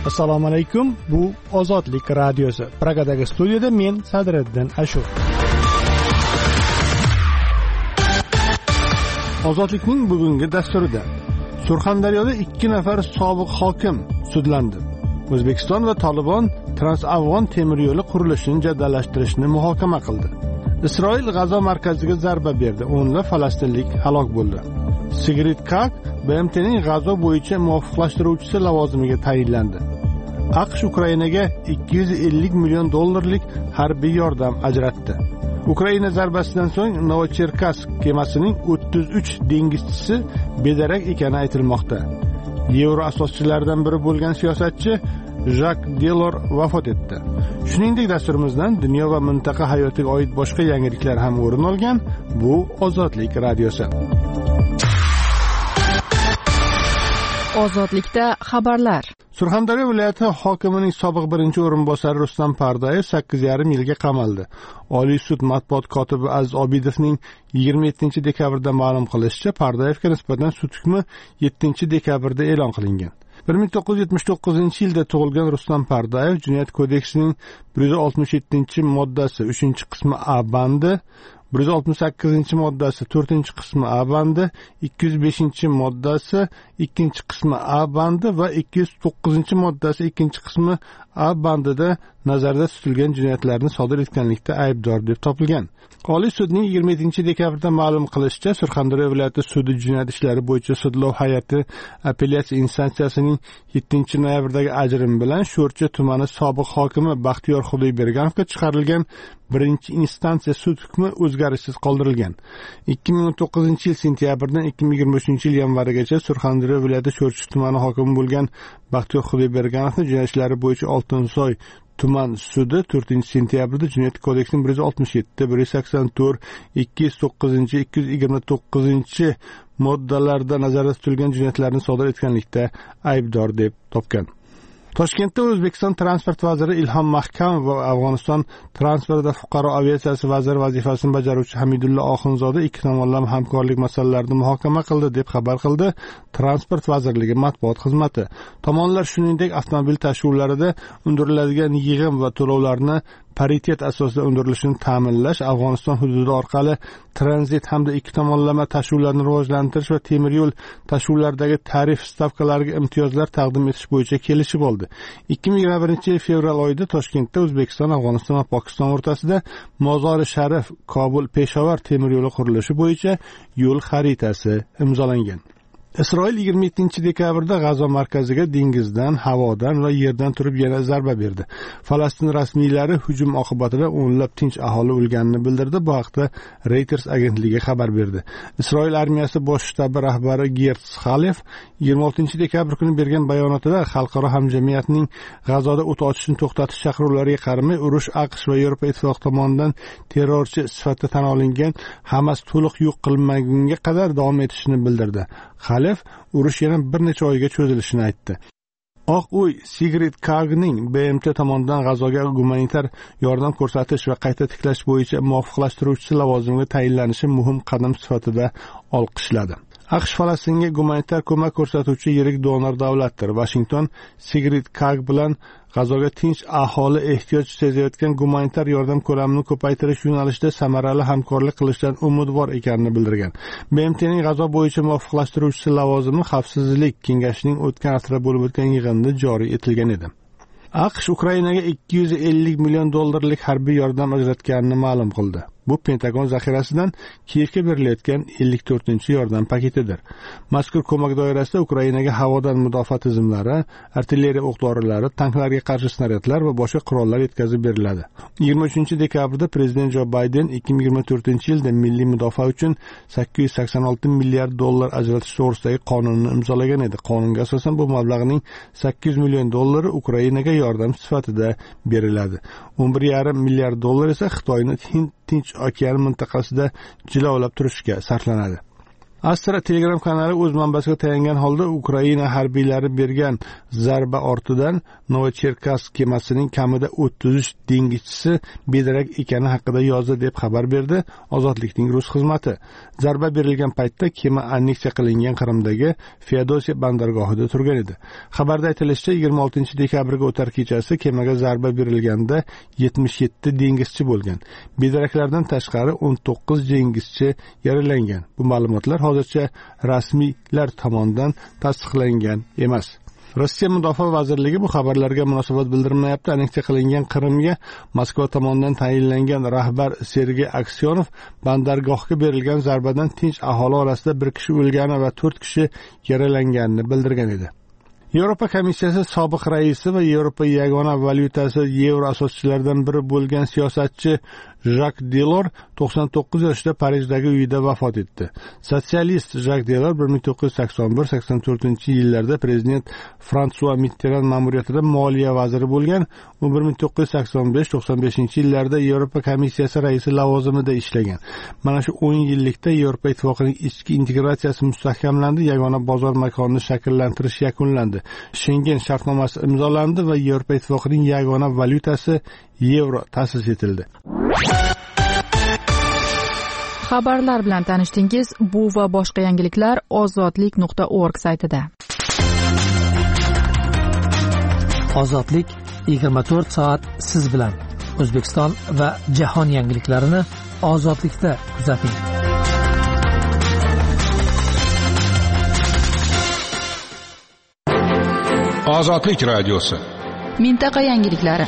Assalomu alaykum. Bu Ozodlik radiosi. Pragadagi studiyada men Sadriddin Ashur. Ozodlikning bugungi dasturida Surxondaryoda 2 nafar sobiq hokim sudlandi. O'zbekiston va Tolibon Trans-Afg'on temir yo'li qurilishini jadallashtirishni muhokama qildi. Isroil G'azo markaziga zarba berdi. O'nlab falastinlik halok bo'ldi. Sigrid Kaag BMTning G'azo bo'yicha muvofiqlashtiruvchisi lavozimiga tayinlandi. AQSh Ukrainaga $250 million harbiy yordam ajratdi. Ukraina zarbasidan so'ng Novocherkassk kemasining 33 dengizchisi bedarak ekani aytilmoqda. Yevro asoschilaridan biri bo'lgan siyosatchi Jak Delor vafot etdi. Shuningdek, dasturimizdan dunyo va mintaqa hayotiga oid boshqa yangiliklar ham o'rin olgan. Bu Ozodlik radiosi. Ozodlikda xabarlar. Surxondaryo viloyati hokimining sobiq birinchi o'rinbosari Rustam Pardayev 8,5 yilga qamaldi. Oliy sud matbuot kotibi Aziz Obidovning 27 dekabrda ma'lum qilishicha, Pardayevga nisbatan sud hukmi 7 dekabrda e'lon qilingan. 1979-yilda tug'ilgan Rustam Pardayev Jinoyat kodeksining 167-moddasi 3-qismi A bandi, 168-moddasi 4-qismi A bandi, 205-moddasi 2-qismi A bandi va 209-moddasi 2-qismi A bandida nazarda tutilgan jinoyatlarni sodir etganlikda aybdor deb topilgan. Oliy sudning 27 dekabrda ma'lum qilishicha, Surxondaryo viloyati sudi jinoyat ishlari bo'yicha sudlov hay'ati apellyatsiya instansiyasining 7-noyabrdagi ajrim bilan Sho'rchi tumani sobiq hokimi Baxtiyor Xudoyberganovga chiqarilgan birinchi instansiya sud hukmi o'zgarishsiz qoldirilgan. 2019-yil sentyabrdan 2023-yil yanvarigacha Surxondaryo viloyati Sho'rchi tumani hokimi bo'lgan Baxtiyor Xudoyberganovni jinoyat ishlari bo'yicha Oltinsoy tuman sudi 4-sentyabrda Jinoyat kodeksining 167, 184, 209, 229 moddalarida nazarda tutilgan jinoyatlarni sodir etganlikda aybdor deb topgan. Toshkentda O'zbekiston transport vaziri Ilhom Mahkamov va Afg'oniston transport va fuqaro aviatsiyasi vaziri vazifasini bajaruvchi Hamidullo Oxunzoda ikki tomonlama hamkorlik masalalarini muhokama qildi deb xabar qildi Transport vazirligi matbuot xizmati. Tomonlar shuningdek avtomobil tashuvlarida undiriladigan yig'im va to'lovlarni paritet asosida undirilishini ta'minlash, Afg'oniston hududi orqali tranzit hamda ikki tomonlama tashuvlarni rivojlantirish va temir yo'l tashuvlaridagi tarif stavkalariga imtiyozlar taqdim etish bo'yicha kelishib oldi. 2021 fevral oyida Toshkentda O'zbekiston, Afg'oniston va Pokiston o'rtasida Mozori Sharif, Kobul, Peshovar temir yo'li qurilishi bo'yicha yo'l xaritasi imzolangan. Isroil 27 dekabrda G'azo markaziga dengizdan, havodan va yerdan turib yana zarba berdi. Falastin rasmiylari hujum oqibatida o'nlab tinch aholi o'lganini bildirdi. Bu haqda Reuters agentligi xabar berdi. Isroil armiyasi bosh shtabi rahbari Gertz Xalef 26 dekabr kuni bergan bayonotida xalqaro hamjamiyatning G'azoda o't ochishni to'xtatish chaqiruvlariga qaramay, urush AQSh va Yevropa ittifoqi tomonidan terrorchi sifatida tan olingan Hamas to'liq yo'q qilinmagunga qadar davom etishini bildirdi. Xalef urush yana bir necha oyga cho'zilishini aytdi. Oq uy Sigrid Kaagning BMT tomonidan G'azoga gumanitar yordam ko'rsatish va qayta tiklash bo'yicha muvofiqlashtiruvchisi lavozimiga tayinlanishi muhim qadam sifatida olqishladi. AQSh Falastinga gumanitar ko'mak ko'rsatuvchi yirik donor davlatdir. Washington Sigrid Kaag bilan G'azoga tinch aholi ehtiyoj sezayotgan gumanitar yordam ko'lamini ko'paytirish yo'nalishida samarali hamkorlik qilishdan umidvor ekanini bildirgan. BMTning G'azo bo'yicha muvofiqlashtiruvchisi lavozimi Xavfsizlik kengashining o'tgan haftada bo'lib o'tgan yig'inida joriy etilgan edi. AQSh Ukrainaga $250 million harbiy yordam ajratganini ma'lum qildi. Bu Pentagon zaxirasidan Kiyevga berilayotgan 54-yordam paketidir. Mazkur ko'mak doirasida Ukrainaga havodan mudofaa tizimlari, artilleriya o'q-dorilari, tanklarga qarshi snaryadlar va boshqa qurollar yetkazib beriladi. 23 dekabrda prezident Jo Bayden 2024-yilda milliy mudofaa uchun $886 milliard ajratish to'g'risidagi qonunni imzolagan edi. Qonunga asosan bu mablag'ning $800 million Ukrainaga yordam sifatida beriladi. $11,5 milliard esa Xitoyni Tinch okean mintaqasida jilovlab turishga sarflanadi. Astra Telegram kanali o'z manbasiga tayangan holda Ukraina harbiylari bergan zarba ortidan Novocherkassk kemasining kamida 33 dengizchisi bedarak ekani haqida yozdi deb xabar berdi Ozodlikning rus xizmati. Zarba berilgan paytda kema anneksiya qilingan Qrimdagi Feodosiya bandargohida turgan edi. Xabarda aytilishicha, 26 dekabrga o'tar kechasi kemaga zarba berilganda 77 dengizchi bo'lgan. Bedaraklardan tashqari 19 dengizchi yaralangan. Bu ma'lumotlar hozircha rasmiylar tomonidan tasdiqlangan emas. Rossiya Mudofaa vazirligi bu xabarlarga munosabat bildirmayapti. Anneksiya qilingan Qrimga Moskva tomonidan tayinlangan rahbar Sergey Aksyonov bandargohga berilgan zarbadan tinch aholi orasida 1 kishi o'lgani va 4 kishi yaralanganini bildirgan edi. Yevropa komissiyasi sobiq raisi va Yevropa yagona valyutasi yevro asoschilaridan biri bo'lgan siyosatchi Jak Delors 99 yoshda Parijdagi uyida vafot etdi. Sotsialist Jak Delors 1981-84 yillarda prezident François Mitterrand ma'muriyatida moliya vaziri bo'lgan. U 1985-95 yillarda Yevropa komissiyasi raisi lavozimida ishlagan. Mana shu 10 yillikda Yevropa ittifoqining ichki integratsiyasi mustahkamlandi, yagona bozor makonini shakllantirish yakunlandi. Schengen shartnomasi imzolandi va Yevropa ittifoqining yagona valyutasi yevro ta'sis etildi. Xabarlar bilan tanishdingiz. Bu va boshqa yangiliklar ozodlik.org saytida. Ozodlik 24 soat siz bilan. O'zbekiston va jahon yangiliklarini Ozodlikda kuzating. Ozodlik radiosi. Mintaqa yangiliklari.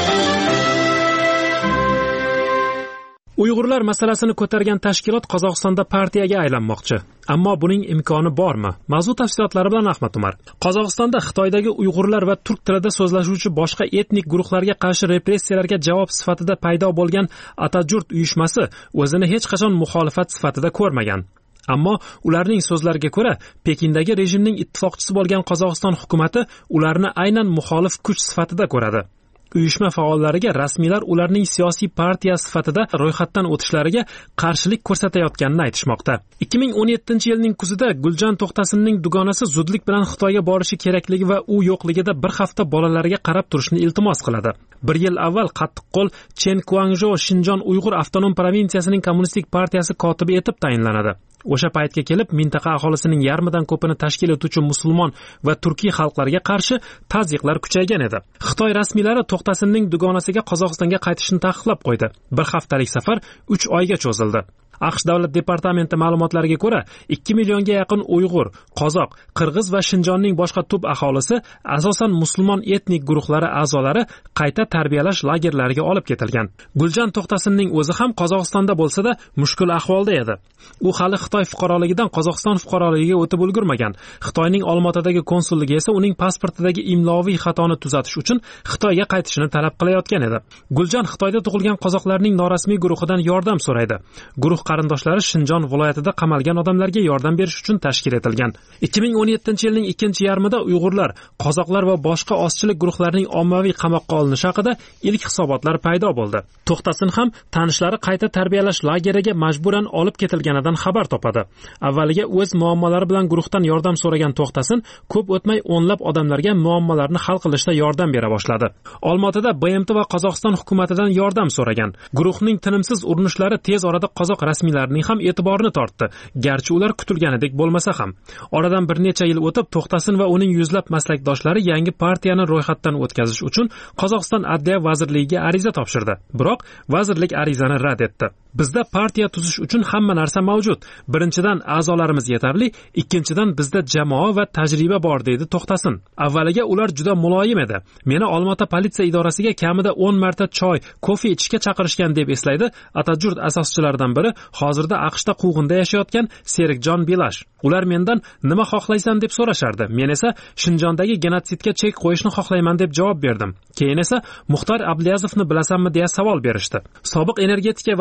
Uyg'urlar masalasini ko'targan tashkilot Qozog'istonda partiyaga aylanmoqchi. Ammo buning imkoni bormi? Mavzu tafsilotlari bilan Ahmad Umar. Qozog'istonda Xitoydagi Uyg'urlar va turk tilida so'zlashuvchi boshqa etnik guruhlarga qarshi repressiyalarga javob sifatida paydo bo'lgan Atajurt uyushmasi o'zini hech qachon muxolifat sifatida ko'rmagan. Ammo ularning so'zlariga ko'ra, Pekindagi rejimning ittifoqchisi bo'lgan Qozog'iston hukumatı ularni aynan muxolif kuch sifatida ko'radi. Uyushma faollariga rasmiylar ularning siyosiy partiya sifatida ro'yxatdan o'tishlariga qarshilik ko'rsatayotganini aytishmoqda. 2017-yilning kuzida Guljan To'xtasinning dugonasi zudlik bilan Xitoyga borishi kerakligi va u yo'qligida bir hafta bolalariga qarab turishni iltimos qiladi. 1 yil avval qattiqqo'l Chen Kuangzhou Shinjon Uyg'ur avtonom provinsiyasining kommunistik partiyasi kotibi etib tayinlanadi. O'sha paytga kelib mintaqa aholisining yarmidan ko'pini tashkil etuvchi musulmon va turkiy xalqlarga qarshi tazyiqlar kuchaygan edi. Xitoy rasmiylari To'xtasinning dugonasiga Qozog'istonga qaytishni taqiqlab qo'ydi. Bir haftalik safar 3 oyga cho'zildi. AQSh davlat departamenti ma'lumotlariga ko'ra 2 millionga yaqin Uyg'ur, Qozoq, Qirg'iz va Shinjonning boshqa tub aholisi, asosan musulmon etnik guruhlari a'zolari qayta tarbiyalash lagerlariga olib ketilgan. Guljan To'xtasinning o'zi ham Qozog'istonda bo'lsa-da mushkul ahvolda edi. U hali Xitoy fuqaroligidan Qozog'iston fuqaroligiga o'tib ulgurmagan. Xitoyning Olmaotadagi konsulligi esa uning pasportidagi imloviy xatoni tuzatish uchun Xitoyga qaytishini talab qilayotgan edi. Guljan Xitoyda tug'ilgan qozoqlarning norasmiy guruhidan yordam so'raydi. Guruh qarindoshlari Shinjon viloyatida qamalgan odamlarga yordam berish uchun tashkil etilgan. 2017-yilning 2-yarmida Uyg'urlar, qozoqlar va boshqa ozchilik guruhlarining ommaviy qamoqqa olinishi haqida ilk hisobotlar paydo bo'ldi. To'xtasin ham tanishlari qayta tarbiyalash lageriga majburan olib ketilganidan xabar topadi. Avvaliga o'z muammolari bilan guruhdan yordam so'ragan To'xtasin ko'p o'tmay o'nlab odamlarga muammolarni hal qilishda yordam bera boshladi. Olmaotada BMT va Qozog'iston hukumatidan yordam so'ragan. Guruhning tinimsiz urinishlari tez orada qozoq rasmiylarining ham e'tiborini tortdi, garchi ular kutilganidek bo'lmasa ham. Oradan bir necha yil o'tib To'xtasin va uning yuzlab maslakdoshlari yangi partiyani ro'yxatdan o'tkazish uchun Qozog'iston Adliya vazirligiga ariza topshirdi. Biroq vazirlik arizani rad etdi. Bizda partiya tuzish uchun hamma narsa mavjud. Birinchidan a'zolarimiz yetarli, ikkinchidan bizda jamoa va tajriba bor deydi To'xtasin. Avvaliga ular juda muloyim edi. Meni Olmaota politsiya idorasiga kamida 10 marta choy, kofe ichishga chaqirishgan deb eslaydi Atajurt asoschilaridan biri, hozirda AQShda quvg'inda yashayotgan Serikjon Belash. Ular mendan nima xohlaysan deb so'rashardi. Men esa Shinjondagi genotsidga chek qo'yishni xohlayman deb javob berdim. Keyin esa Muxtor Ablyazovni bilasanmi deya savol berishdi. Sobiq energetika vaziri va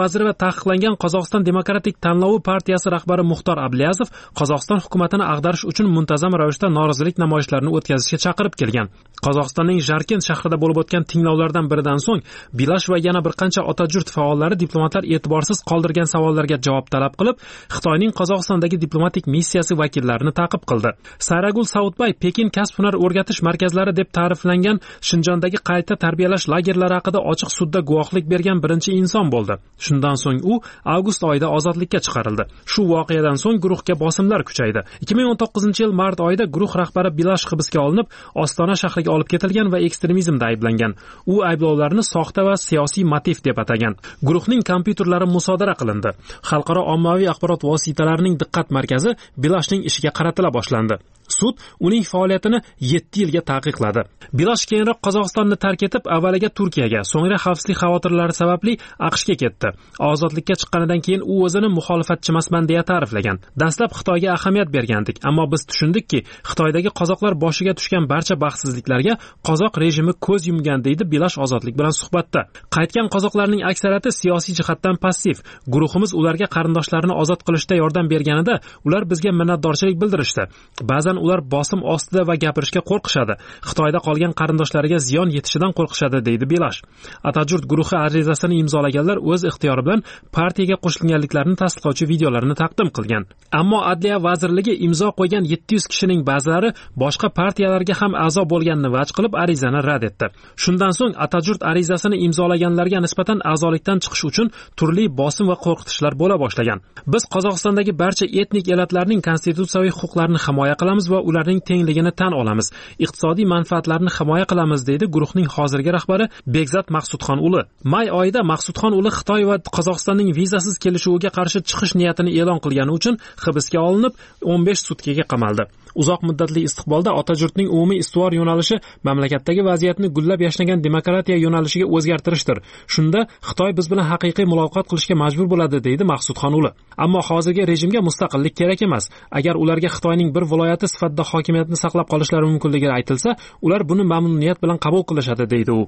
taqiqlangan Qozog'iston demokratik tanlovi partiyasi rahbari Muxtor Ablyazov Qozog'iston hukumatini ag'darish uchun muntazam ravishda norozilik namoyishlarini o'tkazishga chaqirib kelgan. Qozog'istonning Jarkent shahrida bo'lib o'tgan tinglovlardan biridan so'ng Bilash va yana bir qancha otajurt faollari diplomatlar e'tiborsiz qoldirgan savollarga javob talab qilib, Xitoyning Qozog'istondagi diplomatik missiyasi vakillarini ta'qib qildi. Saragul Saudbay Pekin kasb-hunar o'rgatish markazlari deb ta'riflangan Shinjondagi qayta tarbiyalash lagerlari haqida ochiq sudda guvohlik bergan birinchi inson bo'ldi. Shundan so'ng u avgust oyida ozodlikka chiqarildi. Shu voqeadan so'ng guruhga bosimlar kuchaydi. 2019-yil mart oyida guruh rahbari Bilash hibsga olinib, Ostona shahriga olib ketilgan va ekstremizmda ayblangan. U ayblovlarni soxta va siyosiy motiv deb atagan. Guruhning kompyuterlari musodara qilindi. Xalqaro ommaviy axborot vositalarining diqqat markazi Bilashning ishiga qaratila boshlandi. Sud uning faoliyatini 7 yilga taqiqladi. Bilash keyinroq Qozog'istonni tark etib, avvaliga Turkiyaga, so'ngra xavfsizlik xavotirlari sababli AQShga ketdi. Ozodlikka chiqqanidan keyin u o'zini muxolifatchimasman deya ta'riflagan. Dastlab Xitoyga ahamiyat bergandik, ammo biz tushundikki, Xitoydagi qozoqlar boshiga tushgan barcha baxtsizliklarga qozoq rejimi ko'z yumgan, deydi Bilash ozodlik bilan suhbatda. Qaytgan qozoqlarning aksariyati siyosiy jihatdan passiv. Guruhimiz ularga qarindoshlarini ozod qilishda yordam berganida, ular bizga minnatdorchilik bildirishdi. Ba'zan ular bosim ostida va gapirishga qo'rqishadi. Xitoyda qolgan qarindoshlariga ziyon yetishidan qo'rqishadi, deydi Bilash. Atajurt guruhi arizasini imzolaganlar o'z ixtiyori bilan partiyaga qo'shilganliklarini tasdiqlovchi videolarini taqdim qilgan. Ammo Adliya vazirligi imzo qo'ygan 700 kishining ba'zilari boshqa partiyalarga ham a'zo bo'lganini vaj qilib arizani rad etdi. Shundan so'ng Atajurt arizasini imzolaganlarga nisbatan a'zolikdan chiqish uchun turli bosim va qo'rqitishlar bo'la boshlagan. Biz Qozog'istondagi barcha etnik elatlarning konstitutsiyaviy huquqlarini himoya qilamiz va ularning tengligini tan olamiz. Iqtisodiy manfaatlarni himoya qilamiz, deydi guruhning hozirgi rahbari Begzat Maqsudxon-uli. May oyida Maqsudxon-uli Xitoy va Qozog'istonning vizasiz kelishuviga qarshi chiqish niyatini e'lon qilgani uchun hibsga olinib, 15 sutkaga qamaldi. Uzoq muddatli istiqbolda Atajurtning umumiy ustuvor yo'nalishi mamlakatdagi vaziyatni gullab yashnagan demokratiya yo'nalishiga o'zgartirishdir. Shunda Xitoy biz bilan haqiqiy muloqot qilishga majbur bo'ladi, deydi Maqsudxon-uli. Ammo hozirgi rejimga mustaqillik kerak emas. Agar ularga Xitoyning bir viloyati sifatida hokimiyatni saqlab qolishlari mumkinligi aytilsa, ular buni mamnuniyat bilan qabul qilishadi, deydi u.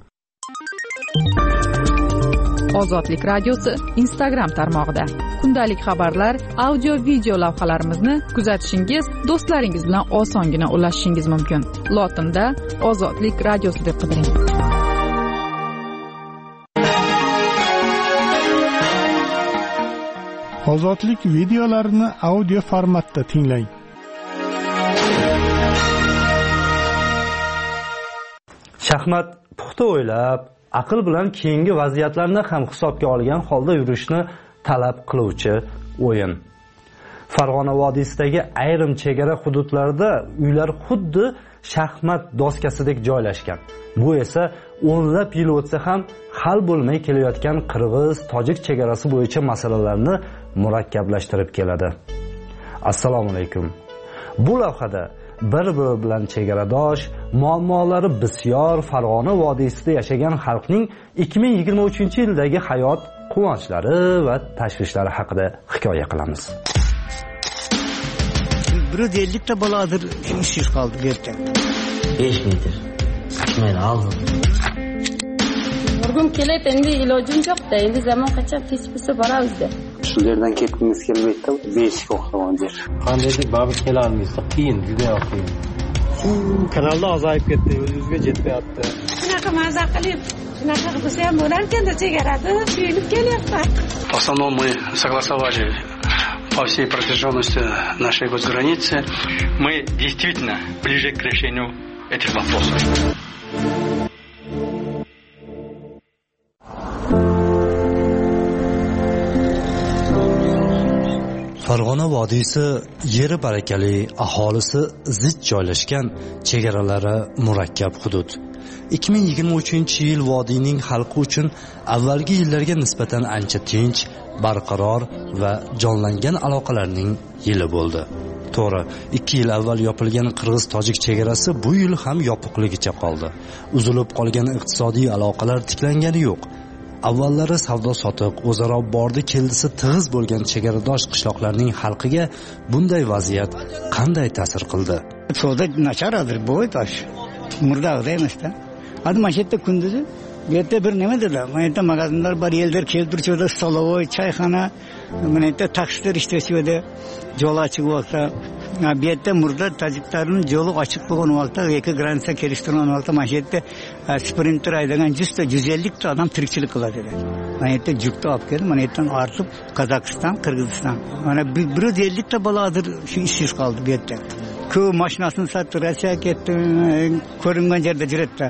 Ozodlik radiosi Instagram tarmog'ida kundalik xabarlar, audio video lavhalarimizni kuzatishingiz, do'stlaringiz bilan osongina ulashishingiz mumkin. Lotinda Ozodlik radiosi deb qidiring. Ozodlik videolarini audio formatda tinglang. Shaxmat puxta o'ylab, aql bilan keyingi vaziyatlarni ham hisobga olgan holda yurishni talab qiluvchi o'yin. Farg'ona vodiysidagi ayrim chegara hududlarda uylar xuddi shaxmat doskasidek joylashgan. Bu esa o'nlab yil o'tsa ham hal bo'lmay kelayotgan qirg'iz-tojik chegarasi bo'yicha masalalarni murakkablashtirib keladi. Assalomu alaykum. Bu lavhada bir-biri bilan chegaradosh, muammolari bisyor Farg'ona vodiysida yashagan xalqning 2023-yildagi hayot quvonchlari va tashvishlari haqida hikoya qilamiz. 150 ta boladir ishsiz qoldi bu yerda. 5 metr. Mayli, aldim. Bugun kelib endi ilojim yo'q-da, endi zamon qachon kech bo'lsa boramiz-da. Shu yerdan ketgimiz kelmaydi-da, beshik o'xtagan yer. Qandaydir babir kela olmaysiz, qiyin, juda qiyin. Kanalda azayib ketdi, o'zimizga jetmayapti. Shunaqa mazza qilib, shunaqa qilsa ham bo'larkan-da, chegarada suyunib kelyapti. В основном мы согласовали по всей протяженности нашей госграницы. Мы действительно ближе к решению этих вопросов. Farg'ona vodiysi yeri barakali, aholisi zich joylashgan, chegaralari murakkab hudud. 2023-yil vodiyning xalqi uchun avvalgi yillarga nisbatan ancha tinch, barqaror va jonlangan aloqalarning yili bo'ldi. To'g'ri, 2 yil avval yopilgan qirg'iz-tojik chegarasi bu yil ham yopiqligicha qoldi. Uzilib qolgan iqtisodiy aloqalar tiklangani yo'q. Avvallari savdo-sotiq, o'zaro bordi-keldisi tig'iz bo'lgan chegaradosh qishloqlarning xalqiga bunday vaziyat qanday ta'sir qildi? Savdo nacharadir, bo'y tosh. Murdag'da emas-da. Hadi mashetta kunduzi Bu yerda bir nima dedi? Mana yerda magazinlar bor, ellar kelib turishadi, stolovoy, choyxona, mana yerda taksilar ishlashadi, yo'l ochiq vaqtda. Bu yerda murda tojiklarning yo'li ochiq bo'lgan vaqtda, ikki granitsa kelishtirgan vaqtda mana yerda sprinter aydagan 100-150 ta odam tirikchilik qiladi. Mana yerda yukni olib keldi, mana yerdan ortib Qozog'iston, Qirg'iziston. Mana 150 ta boladir shu ishsiz qoldi bu yerda. Ko'p mashinasini sotdi, Rossiya ketdi, ko'ringan yerda yuradi.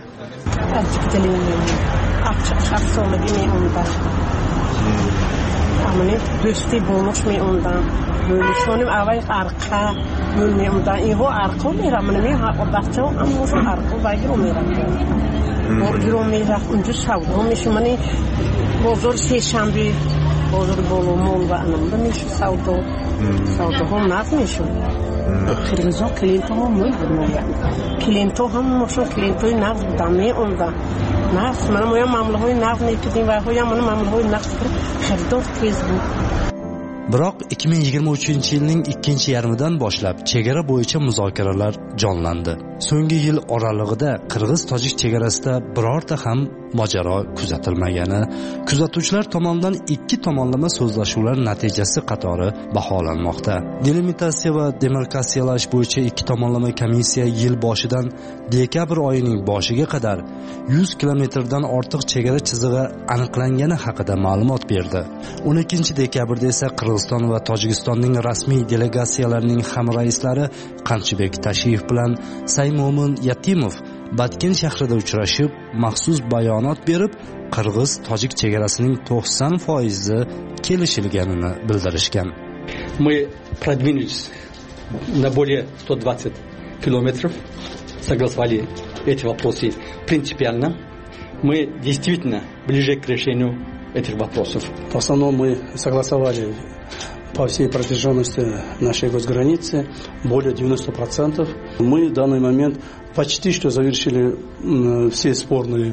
Amine do'sti bo'lmoqmi undan. Bo'lishim avval arqa, men undan iho arqa meraman, men haqoqatcha ammo shu arqa bagir meraman. Borgiro mera unja savdo mishmani bozor seshanbe bozor bo'lmol va anamda mish savdo. Savdo ham naqmish. Qirg'izon klientom bo'lmagan. Klientom ham shu klientoy naqd dami undan. Naqd mana mo'yam mamlahoy naqd netidim va hoyam mana mamlahoy naqd xaridor Facebook. Biroq 2023-yilning ikkinchi yarmidan boshlab chegara bo'yicha muzokaralar jonlandi. So'nggi yil oralig'ida Qirg'iz-Tojik chegarasida birorta ham mojaro kuzatilmagani kuzatuvchilar tomonidan ikki tomonlama so'zlashuvlar natijasi qatori baholanmoqda. Delimitatsiya va demarkatsiyalash bo'yicha ikki tomonlama komissiya yil boshidan dekabr oyining boshiga qadar 100 kilometrdan ortiq chegara chizig'i aniqlangani haqida ma'lumot berdi. 12 dekabrda esa Qirg'iziston va Tojikistonning rasmiy delegatsiyalarining hamraislari Qamchibek Tashiyev bilan Saymo'min Yatimov Batken shahrida uchrashib, maxsus bayonot berib, Qirg'iz-Tojik chegarasining 90% kelishilganini bildirishgan. Мы продвинулись на более 120 километров, согласовали эти вопросы принципиально. Мы действительно ближе к решению этих вопросов. В основном мы согласовали по всей протяженности нашей госграницы более 90%. Мы в данный момент почти что завершили все спорные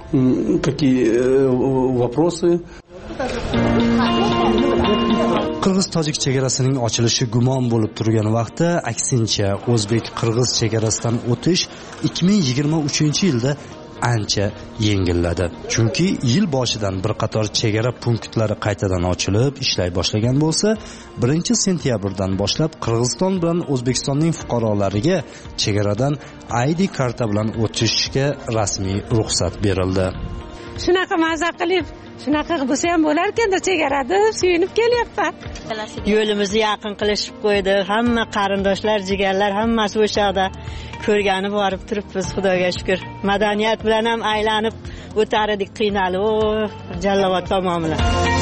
вопросы. Qirg'iz-Tojik chegarasining ochilishi gumon bo'lib turgan vaqtda, aksincha O'zbek-Qirg'iz chegarasidan o'tish 2023-yilda ancha yengilladi. Chunki yil boshidan bir qator chegara punktlari qaytadan ochilib, ishlay boshlagan bo'lsa, 1-sentyabrdan boshlab Qirg'iziston bilan O'zbekistonning fuqarolariga chegaradan ID karta bilan o'tishga rasmiy ruxsat berildi. Shunaqa mazza qilib, shunaqa bo'lsa ham bo'lar-ekan, chegarada suyunib kelyapman. Yo'limizni yaqin qilishib qo'ydi. Hamma qarindoshlar, jigarlar hammasi o'sha yerda ko'rgani borib turibmiz, Xudoga shukr. Madaniyat bilan ham aylanib o'tar edik, qiynalib, Jallovod tomonlar.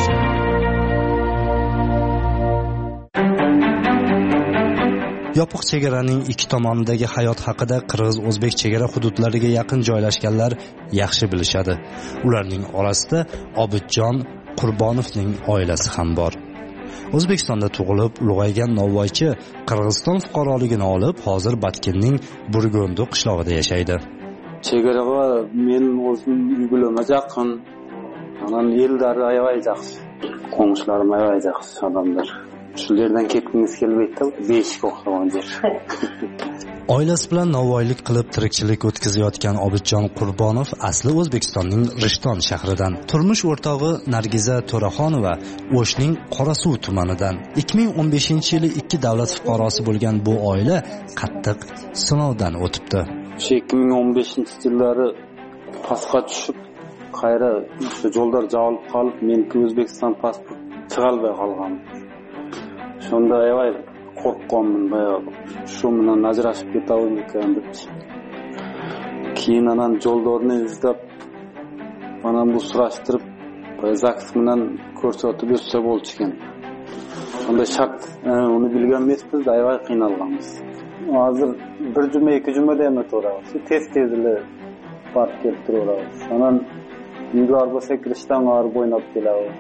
Yopiq chegaraning ikki tomonidagi hayot haqida Qirg'iz-O'zbek chegara hududlariga yaqin joylashganlar yaxshi bilishadi. Ularning orasida Obidjon Qurbonovning oilasi ham bor. O'zbekistonda tug'ilib, ulg'aygan Novvoychi Qirg'iziston fuqaroligini olib, hozir Batkenning Burgondi qishlog'ida yashaydi. Chegaraga men o'zim uygulamam yaqin. Anan yildari ayvay yaxshi. Qo'nishlarim ayvay yaxshi odamlar. Shulardan ketgimiz kelmaydi, beshik o'xshagan yer. Oilasi bilan novvoylik qilib tirikchilik o'tkazayotgan Obidjon Qurbonov asli O'zbekistonning Rishton shahridan. Turmush o'rtog'i Nargiza To'raxonova O'shning Qorasuv tumanidan. 2015-yili ikki davlat fuqarosi bo'lgan bu oila qattiq sinovdan o'tibdi. 2015-yillari pasqa tushib, qayra yo'llar javob qolib, men O'zbekiston pasport chiqolmay qolgan. Shunda ayvay qo'rqqanman, shu bilan ajrashib ketaman ekan deb. Keyin anan yo'llarni izlab, mana bu surashtirib, zaks bilan ko'rsatib o'tsa bo'ldi ekan. Shunda shart, uni bilgan emasmiz, ayvay qiynalganmiz. Hozir bir juma, ikki juma deyman to'g'ri. Tez-tezli farq kelib turadi. Anan uylar bo'lsa kirishdan g'arib o'ynab keladi.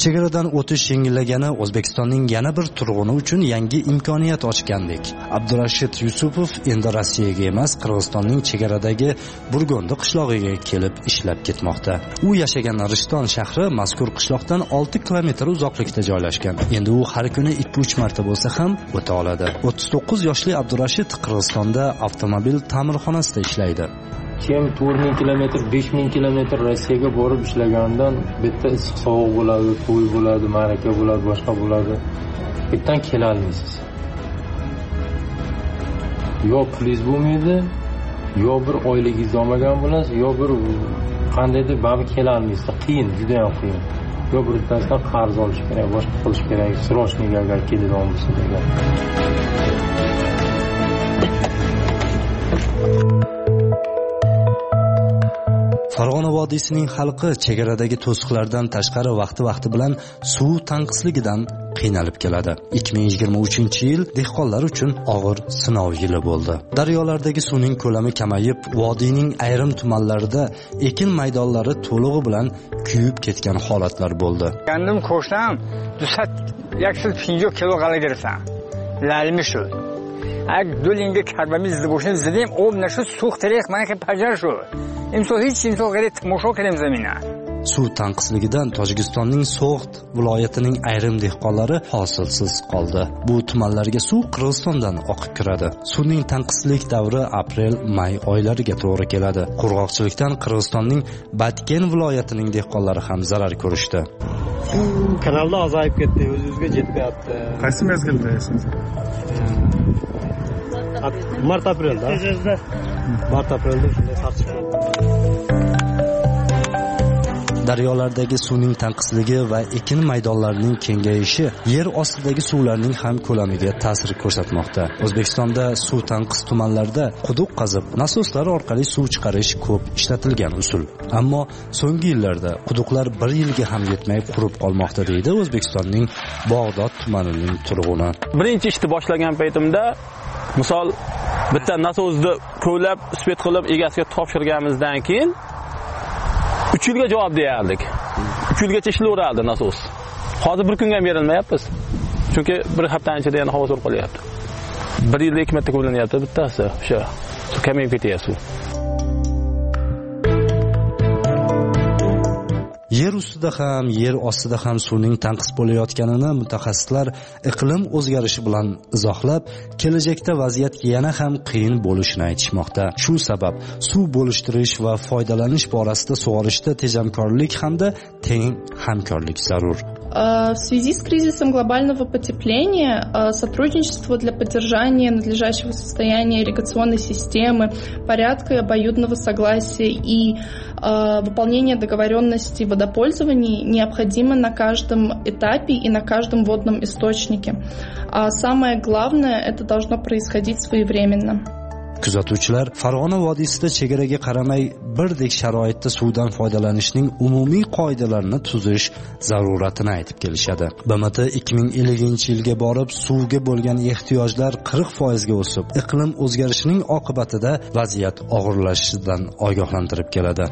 Chegaradan o'tish yengillagani O'zbekistonning yana bir turg'uni uchun yangi imkoniyat ochgandek. Abdurashid Yusupov endi Rossiyaga emas, Qirg'izistonning chegaradagi Burgondi qishlog'iga kelib ishlab ketmoqda. U yashagan Rishton shahri mazkur qishloqdan 6 kilometr uzoqlikda joylashgan. Endi u har kuni 2-3 marta bo'lsa ham o'ta oladi. 39 yoshli Abdurashid Qirg'izistonda avtomobil ta'mirxonasida ishlaydi. Kim 4000 kilometr, 5000 kilometr Rossiyaga borib ishlagandan bitta issiq sovuq bo'ladi, to'y bo'ladi, ma'raka bo'ladi, boshqa bo'ladi. Bittadan kela olmaysiz. Yo puliz bo'lmaydi, yo bir oyligingiz olmagan bo'lasiz, yo bir qandaydir babi kela olmaysiz. Qiyin, juda ham qiyin. Yo bittasidan qarz olish kerak, boshqa qilish kerak, srochniga agar keladigan bo'lsa degan. Farg'ona vodiysining xalqi chegaradagi to'siqlardan tashqari vaqti bilan suv tanqisligidan qiynalib keladi. 2023-yil dehqonlar uchun og'ir sinov yili bo'ldi. Daryolardagi suvning ko'lami kamayib, vodiyning ayrim tumanlarida ekin maydonlari to'lig'i bilan kuyib ketgan holatlar bo'ldi. Gandim ko'rsam, 150 kilo qalaversan. Lalmi shu. Eğer dölünge karbamiz boşuna zedeyim, o nasıl suh terek mana ki pajar şu. İmso hiç imso gayret moşok edem zemine. Suv tanqisligidan Tojikistonning So'g'd viloyatining ayrim dehqonlari hosilsiz qoldi. Bu tumanlarga suv Qirg'izistondan oqib kiradi. Suvning tanqislik davri aprel-may oylariga to'g'ri keladi. Qurg'oqchilikdan Qirg'izistonning Batken viloyatining dehqonlari ham zarar ko'rishdi. Kanalda azayib ketdi, o'zimizga yetmayapti. Qaysi mezgilda siz? Mart-aprelda. Mart-aprelda shunday sarchiqdi. Daryolardagi suvning tanqisligi va ekin maydonlarining kengayishi yer ostidagi suvlarning ham ko'lamiga ta'sir ko'rsatmoqda. O'zbekistonda suv tanqis tumanlarda quduq qazib, nasoslar orqali suv chiqarish ko'p ishlatilgan usul. Ammo so'nggi yillarda quduqlar 1 yilga ham yetmay qurib qolmoqda deydi O'zbekistonning Bog'dod tumanining turg'uni. Birinchi ishni boshlagan paytimda misol bitta nasosni ko'lab, spet qilib egasiga topshirganimizdan keyin 3 yilga javob deyardik. 3 yilgacha ishlayveradi nasos. Hozir bir kunga ham berilmayapmiz. Chunki bir haftaning ichida yana havo so'rib qolyapti. 1 yilda 2 marta ko'lanyapti bittasi. O'sha kamayib ketyapti. Yer ustida ham, yer ostida ham suvning tanqis bo'layotganini mutaxassislar iqlim o'zgarishi bilan izohlab, kelajakda vaziyat yana ham qiyin bo'lishini aytishmoqda. Shu sabab suv bo'lishtirish va foydalanish borasida sug'orishda tejamkorlik hamda teng hamkorlik zarur. В связи с кризисом глобального потепления сотрудничество для поддержания надлежащего состояния ирригационной системы, порядка и обоюдного согласия и выполнения договоренностей водопользований необходимо на каждом этапе и на каждом водном источнике. А самое главное, это должно происходить своевременно. Kuzatuvchilar Farg'ona vodiysida chegaraga qaramay birdek sharoitda suvdan foydalanishning umumiy qoidalarini tuzish zaruratini aytib kelishadi. BMT 2050-yilga borib suvga bo'lgan ehtiyojlar 40% ga o'sib, iqlim o'zgarishining oqibatida vaziyat og'irlashishidan ogohlantirib keladi.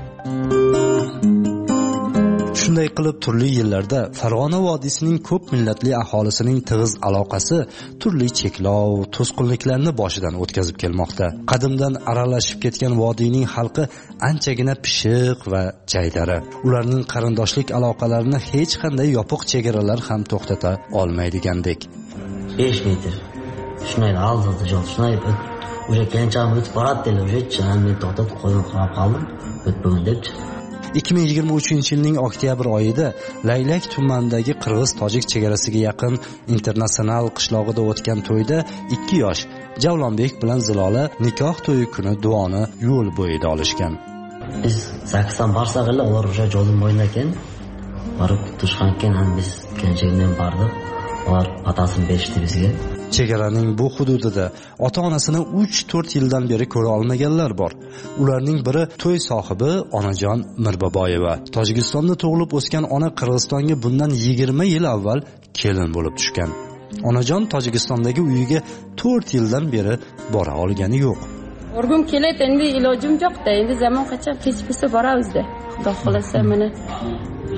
Shunday qilib turli yillarda Farg'ona vodiysining ko'p millatli aholisining tig'iz aloqasi turli cheklov, to'sqinliklarni boshidan o'tkazib kelmoqda. Qadimdan aralashib ketgan vodiyning xalqi anchagina pishiq va jaydari. Ularning qarindoshlik aloqalarini hech qanday yopiq chegaralar ham to'xtata olmaydigandek. 5 metr. Shunday aldı jol, shunday o'sha kencham o'tib boradi deb o'sha men to'xtatib qo'yib qoldim. O'tmagan debchi. 2023-yilning oktyabr oyida Laylak tumanidagi Qirg'iz-Tojik chegarasiga yaqin Internasional qishlog'ida o'tgan to'yda 2 yosh Javlonbek bilan Zilola nikoh to'yi kuni duoni yo'l bo'yida olishgan. Biz 8dan borsak, ular o'sha yo'lning bo'yida ekan, borib turishgan ekan, ham biz kenchagimdan bordik. Ular patasini berishdi bizga. Chegaraning bu hududida ota-onasini 3-4 yildan beri ko'ra olmaganlar bor. Ularning biri to'y sohibi Onajon Mirboboyeva. Tojikistonda tug'ilib o'sgan ona Qirg'izistonga bundan 20 yil avval kelin bo'lib tushgan. Onajon Tojikistondagi uyiga 4 yildan beri bora olgani yo'q. O'rgum keladi, endi ilojim yo'q-da. Endi zamon qachon kech bo'lsa boramiz-da. Xudo xolasa mana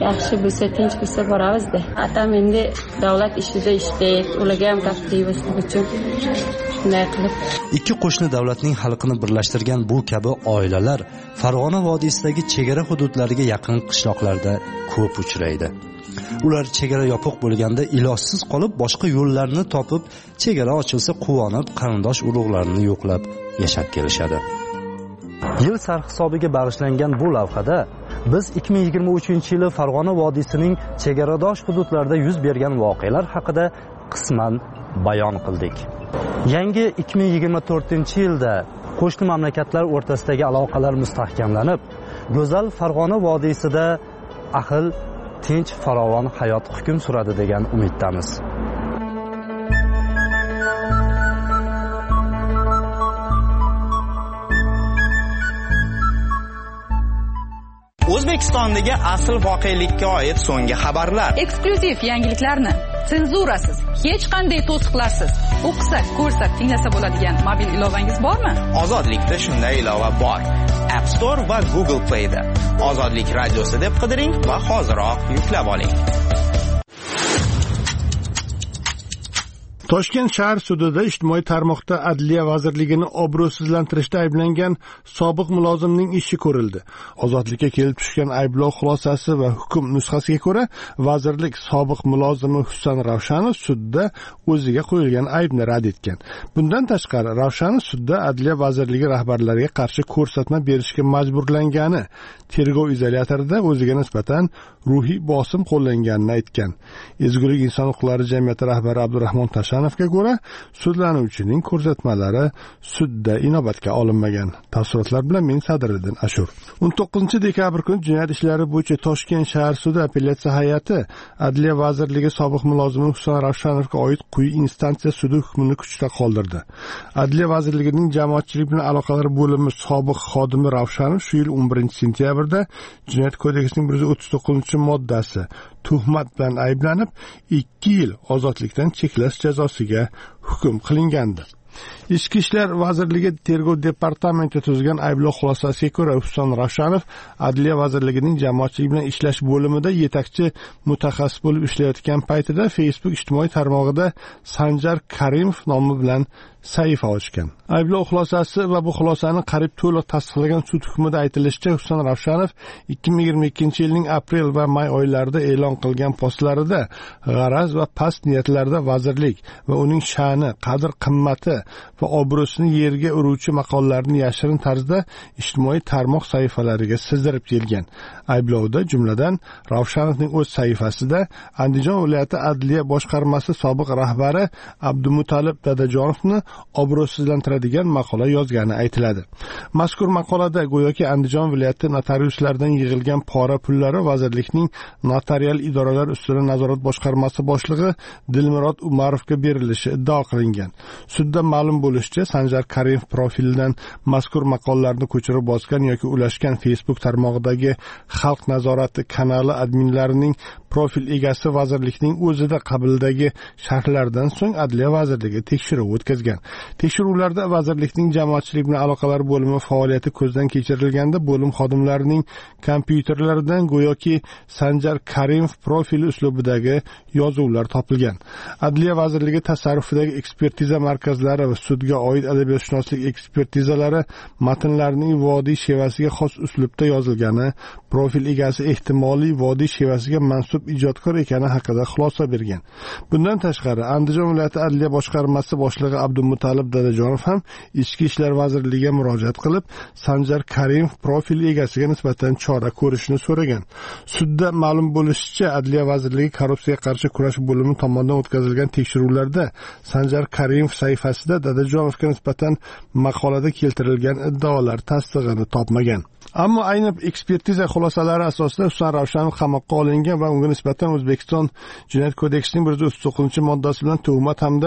yaxshi bo'lsa, tinch bo'lsa boramizda. Atam endi davlat ishida ishlaydi, ularga ham taqdimlik uchun shunday qilib. Ikki qo'shni davlatning xalqini birlashtirgan bu kabi oilalar Farg'ona vodiysidagi chegara hududlariga yaqin qishloqlarda ko'p uchraydi. Ular chegara yopiq bo'lganda ilojsiz qolib, boshqa yo'llarni topib, chegara ochilsa quvonib, qarindosh urug'larini yo'qlab yashab kelishadi. Yil sarhisobiga bag'ishlangan bu lavhada biz 2023-yili Farg'ona vodiysining chegaradosh hududlarida yuz bergan voqealar haqida qisman bayon qildik. Yangi 2024-yilda qo'shni mamlakatlar o'rtasidagi aloqalar mustahkamlanib, go'zal Farg'ona vodiysida ahil, tinch, farovon hayot hukm suradi degan umiddamiz. O'zbekistondagi asl voqelikka oid so'nggi xabarlar, eksklyuziv yangiliklarni senzurasiz, hech qanday to'siqlarsiz o'qisak, ko'rsak, tinglasa bo'ladigan mobil ilovangiz bormi? Ozodlikda shunday ilova bor. App Store va Google Play da Ozodlik radiosi deb qidiring va hoziroq yuklab oling. Toshkent shahar sudida ijtimoiy tarmoqda Adliya vazirligini obro'sizlantirishda ayblangan sobiq mulozimning ishi ko'rildi. Ozodlikka kelib tushgan ayblov xulosasi va hukm nusxasiga ko'ra, vazirlik sobiq mulozimi Husan Ravshanov sudda o'ziga qo'yilgan aybni rad etgan. Bundan tashqari, Ravshanov sudda Adliya vazirligi rahbarlariga qarshi ko'rsatma berishga majburlangani, tergov izolyatorida o'ziga nisbatan ruhiy bosim qo'llanganini aytgan. Ezgulik inson huquqlari jamiyati rahbari Abdurahmon Tashanovga ko'ra, sudlanuvchining ko'rsatmalari sudda inobatga olinmagan. Tafsilotlar bilan men Sadriddin Ashur. 19-dekabr kuni jinoyat ishlari bo'yicha Toshkent shahar sudi apellyatsiya hay'ati Adliya vazirligi sobiq mulozimi Husan Ravshanovga oid quyi instansiya sudi hukmini kuchda qoldirdi. Adliya vazirligining jamoatchilik bilan aloqalar bo'limi sobiq xodimi Ravshanov shu yil 11-sentyabrda Jinoyat kodeksining 139-moddasi tuhmat bilan ayblanib 2 yil ozodlikdan cheklash jazosiga hukm qilingandi. Ichki ishlar vazirligi tergov departamenti tuzgan ayblov xulosasiga ko'ra, Husan Ravshanov Adliya vazirligining jamoatchilik bilan ishlash bo'limida yetakchi mutaxassis bo'lib ishlayotgan paytida Facebook ijtimoiy tarmog'ida Sanjar Karimov nomi bilan sahifa ochgan. Ayblov xulosasi va bu xulosani qarib to'liq tasdiqlagan sud hukmida aytilishicha, Husan Ravshanov 2022-yilning aprel va may oylarida e'lon qilgan postlarida g'araz va past niyatlarda vazirlik va uning sha'ni, qadr-qimmati va obro'sini yerga uruvchi maqollarni yashirin tarzda ijtimoiy tarmoq sahifalariga sizdirib kelgan. Ayblovda jumladan Ravshanovning o'z sahifasida Andijon viloyati Adliya boshqarmasi sobiq rahbari Abdumutalib Dadajonovni obro'sizlantiradigan maqola yozgani aytiladi. Mazkur maqolada go'yoki Andijon viloyati notariuslaridan yig'ilgan pora pullari vazirlikning notarial idoralar ustidan nazorat boshqarmasi boshlig'i Dilmurod Umarovga berilishi iddao qilingan. Sudda ma'lum bo'lishicha, Sanjar Karimov profilidan mazkur maqolalarni ko'chirib bosgan yoki ulashgan Facebook tarmog'idagi Xalq nazorati kanali adminlarining profil egasi vazirlikning o'zida qabildagi sharhlardan so'ng Adliya vazirligi tekshiruv o'tkazgan. Tekshiruvlarda vazirlikning jamoatchilik bilan aloqalar bo'limi faoliyati ko'zdan kechirilganda bo'lim xodimlarining kompyuterlaridan go'yoki Sanjar Karimov profili uslubidagi yozuvlar topilgan. Adliya vazirligi tasarrufidagi ekspertiza markazlari va sudga oid adabiyotshunoslik ekspertizalari matnlarning vodiy shevasiga xos uslubda yozilgani, profil egasi ehtimoliy vodiy shevasiga mansub ijodkor ekani haqida xulosa bergan. Bundan tashqari, Andijon viloyati Adliya boshqarmasi boshlig'i Abdumutalib Dadajonov ham Ichki ishlar vazirligiga murojaat qilib, Sanjar Karimov profil egasiga nisbatan chora ko'rishni so'ragan. Sudda ma'lum bo'lishicha, Adliya vazirligi korrupsiyaga qarshi kurash bo'limi tomonidan o'tkazilgan tekshiruvlarda Sanjar Karimov sahifasida Dadajonovga nisbatan maqolada keltirilgan iddaolar tasdig'ini topmagan. Ammo ayni ekspertiza xulosalari asosida Husan Ravshanov qamoqqa olingan va unga nisbatan O'zbekiston Jinoyat kodeksining 139-moddasi bilan tuhmat hamda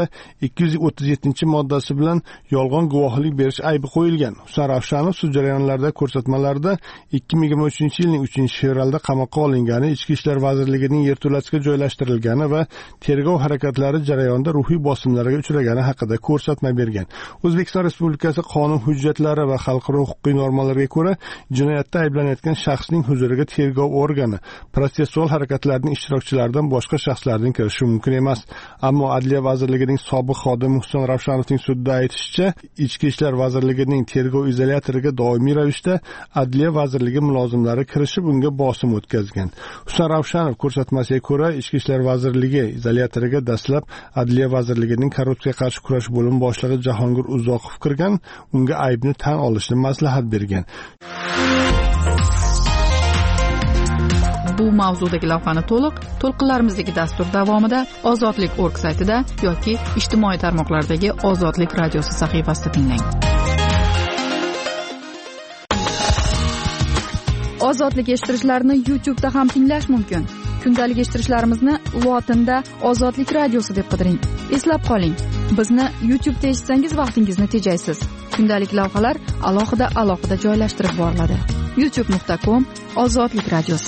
237-moddasi bilan yolg'on guvohlik berish aybi qo'yilgan. Husan Ravshanov sud jarayonlarida ko'rsatmalarda 2023-yilning 3-fevralda qamoqqa olingani, Ichki ishlar vazirligining yerto'lasiga joylashtirilgani va tergov harakatlari jarayonida ruhiy bosimlarga uchragani haqida ko'rsatma ko'rsatma bergan. O'zbekiston Respublikasi qonun hujjatlari va xalqaro huquqiy normalarga ko'ra, jinoyatda ayblanayotgan shaxsning huzuriga tergov organi protsessual harakatlarning ishtirokchilaridan boshqa shaxslarning kirishi mumkin emas. Ammo Adliya vazirligining sobiq xodimi Husan Ravshanovning sudda aytishicha, Ichki ishlar vazirligining tergov izolyatoriga doimiy ravishda Adliya vazirligi mulozimlari kirishib unga bosim o'tkazgan. Husan Ravshanov ko'rsatmasiga ko'ra, Ichki ishlar vazirligi izolyatoriga dastlab Adliya vazirligining korrupsiyaga qarshi kurash bo'limi boshlig'i Jahongir Uzoqov kirgan, unga aybni tan olishni maslahat bergan. Bu mavzudagi lavhani to'lqinlarimizdagi dastur davomida Ozodlik.org saytida yoki ijtimoiy tarmoqlardagi Ozodlik radiosi sahifasida tinglang. Ozodlik eshittirishlarni YouTube'da ham tinglash mumkin. Kundalik eshittirishlarimizni lotinda Ozodlik radiosi deb qidiring. Eslab qoling, bizni YouTube'da eshitsangiz vaqtingizni tejaysiz. Kundalik lavhalar alohida joylashtirib boriladi. youtube.com Ozodlik radiosi.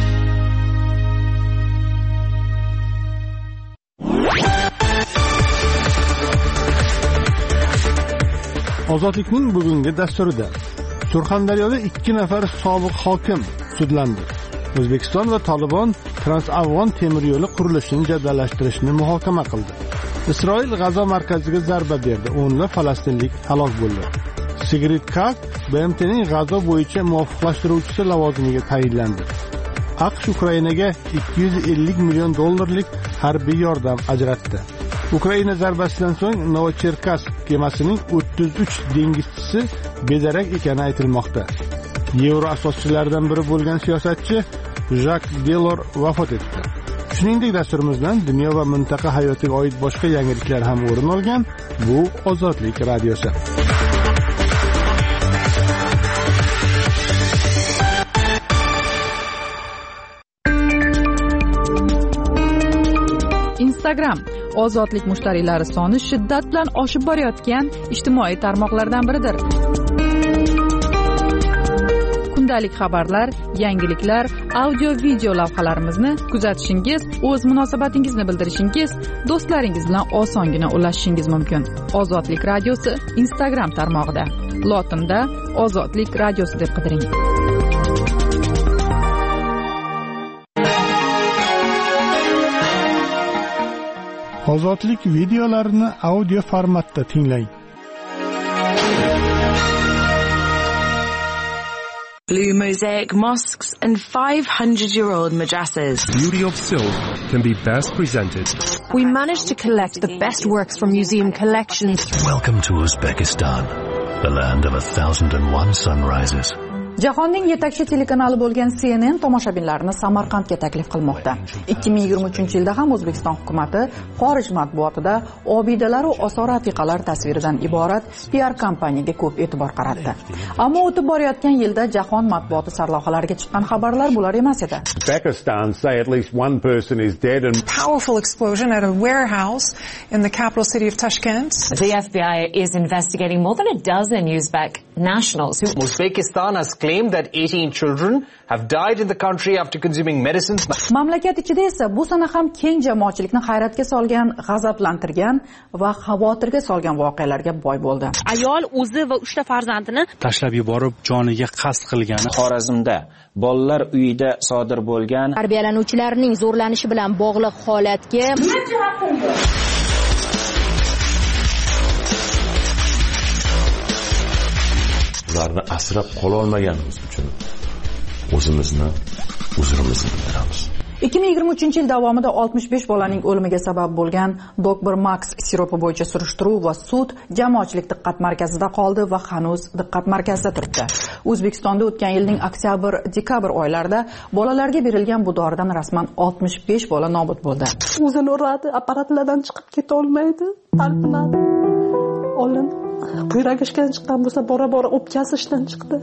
Ozodlikning bugungi dasturida Surxondaryoda 2 nafar sobiq hokim sudlandi. O'zbekiston va Tolibon Transafg'on temir yo'li qurilishini jadallashtirishni muhokama qildi. Isroil G'azo markaziga zarba berdi. O'nlab falastinlik halok bo'ldi. Sigrid Kaag BMTning G'azo bo'yicha muvofiqlashtiruvchisi lavozimiga tayinlandi. AQSh Ukrainaga $250 million harbiy yordam ajratdi. Ukraina zarbasidan so'ng Novocherkassk kemasining 33 dengizchisi bedarak ekani aytilmoqda. Yevro asoschilaridan biri bo'lgan siyosatchi Jak Delor vafot etdi. Shuningdek, dasturimizdan dunyo va mintaqa hayotiga oid boshqa yangiliklar ham o'rin olgan. Bu Ozodlik radiosi. Instagram Ozodlik mushtariylari soni shiddat bilan oshib borayotgan ijtimoiy tarmoqlardan biridir. Kundalik xabarlar, yangiliklar, audio-video lavhalarimizni kuzatishingiz, o'z munosabatingizni bildirishingiz, do'stlaringiz bilan osongina ulashishingiz mumkin. Ozodlik radiosi Instagram tarmog'ida. Lotinda Ozodlik radiosi deb qidiring. Ozodlik videolarini audio formatda tinglang. Blue mosaic mosques and 500-year-old madrasas. Beauty of Silk can be best presented. We managed to collect the best works from museum collections. Welcome to Uzbekistan, the land of 1,001 sunrises. Jahonning yetakchi telekanali bo'lgan CNN tomoshabinlarni Samarqandga taklif qilmoqda. 2023-yilda ham O'zbekiston hukumatı xorij matbuotida obidalar va osor atiqalar tasviridan iborat PR kampaniyaga ko'p e'tibor qaratdi. Ammo o'tib borayotgan yilda jahon matbuoti sarlavhalariga chiqqan xabarlar bular emas edi. Pakistan say at least one person is dead and powerful explosion at a warehouse in the capital city of Tashkent. The FBI is investigating more than a dozen Uzbek nationals who Uzbekistan has claimed that 18 children have died in the country after consuming medicines. Mamlakat ichida esa bu sana ham keng jamoatchilikni hayratga solgan, g'azablantirgan va xavotirga solgan voqealarga boy bo'ldi. Ayol o'zi va 3 ta farzandini tashlab yuborib joniga qasd qilgani. Xorazmda bolalar uyida sodir bo'lgan tarbiyalanuvchilarning zo'rlanishi bilan bog'liq holatga ularni asrab qola olmaganimiz uchun o'zimizni uzrimizni bildiramiz. 2023-yil davomida 65 bolaning o'limiga sabab bo'lgan Dr. Max siropi bo'yicha surishtiruv va sud jamoatchilik diqqat markazida qoldi va hanuz diqqat markazida turibdi. O'zbekistonda o'tgan yilning oktyabr-dekabr oylarida bolalarga berilgan bu doridan rasman 65 bola nobud bo'ldi. O'zini uradi, apparatlardan chiqib keta olmaydi, talpinadi. Olim quyragi ishdan chiqqan bo'lsa, bora-bora o'pkasi ishdan chiqdi.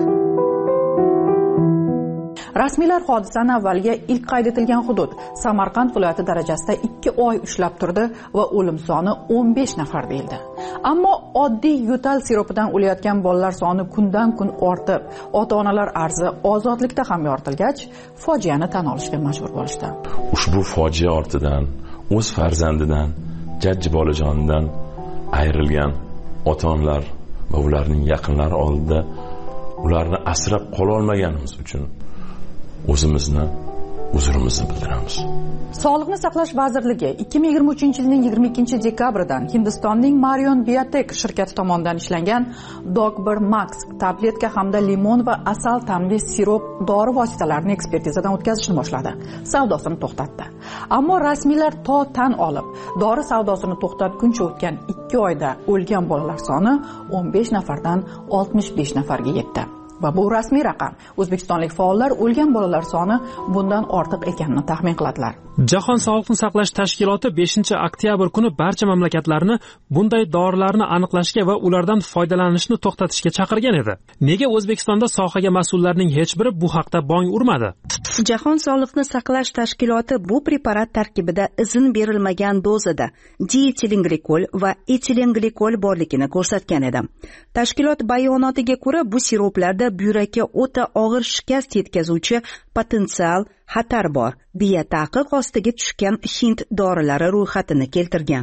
Rasmiylar hodisani avvalga ilk qayd etilgan hudud Samarqand viloyati darajasida 2 oy ushlab turdi va o'lim soni 15 nafar deyildi. Ammo oddiy yo'tal siropidan o'layotgan bolalar soni kundan-kun ortib, ota-onalar arzi ozodlikda ham yoritilgach, fojiani tan olishga majbur bo'lishdi. Ushbu fojia ortidan o'z farzandidan, jajji bolajonidan ayrilgan ota-onalar va ularning yaqinlari oldida ularni asrab qola olmaganimiz uchun o'zimizni uzrimizni bildiramiz. Sog'liqni saqlash vazirligi 2023-yilning 22-dekabridan Hindistonning Marion Biotech shirkati tomonidan ishlangan Dog1 Max tabletka hamda limon va asal ta'mli sirop dori vositalarini ekspertizadan o'tkazishni boshladi. Savdosini to'xtatdi. Ammo rasmiylar to tan olib, dori savdosini to'xtatguncha o'tgan 2 oyda o'lgan bolalar soni 15 nafardan 65 nafarga yetdi. Va bu rasmiy raqam. O'zbekistonlik faollar o'lgan bolalar soni bundan ortiq ekanini taxmin qiladilar. Jahon sog'liqni saqlash tashkiloti 5-oktyabr kuni barcha mamlakatlarni bunday dorilarni aniqlashga va ulardan foydalanishni to'xtatishga chaqirgan edi. Nega O'zbekistonda sohaga mas'ullarning hech biri bu haqda bong urmadi? Jahon sog'liqni saqlash tashkiloti bu preparat tarkibida izn berilmagan dozada dietilenglikol va etilenglikol borligini ko'rsatgan edi. Tashkilot bayonotiga ko'ra, bu siroplarda buyrakka o'ta og'ir shikast yetkazuvchi potensial xatar bor deya taqiq ostiga tushgan Hind dorilari ro'yxatini keltirgan.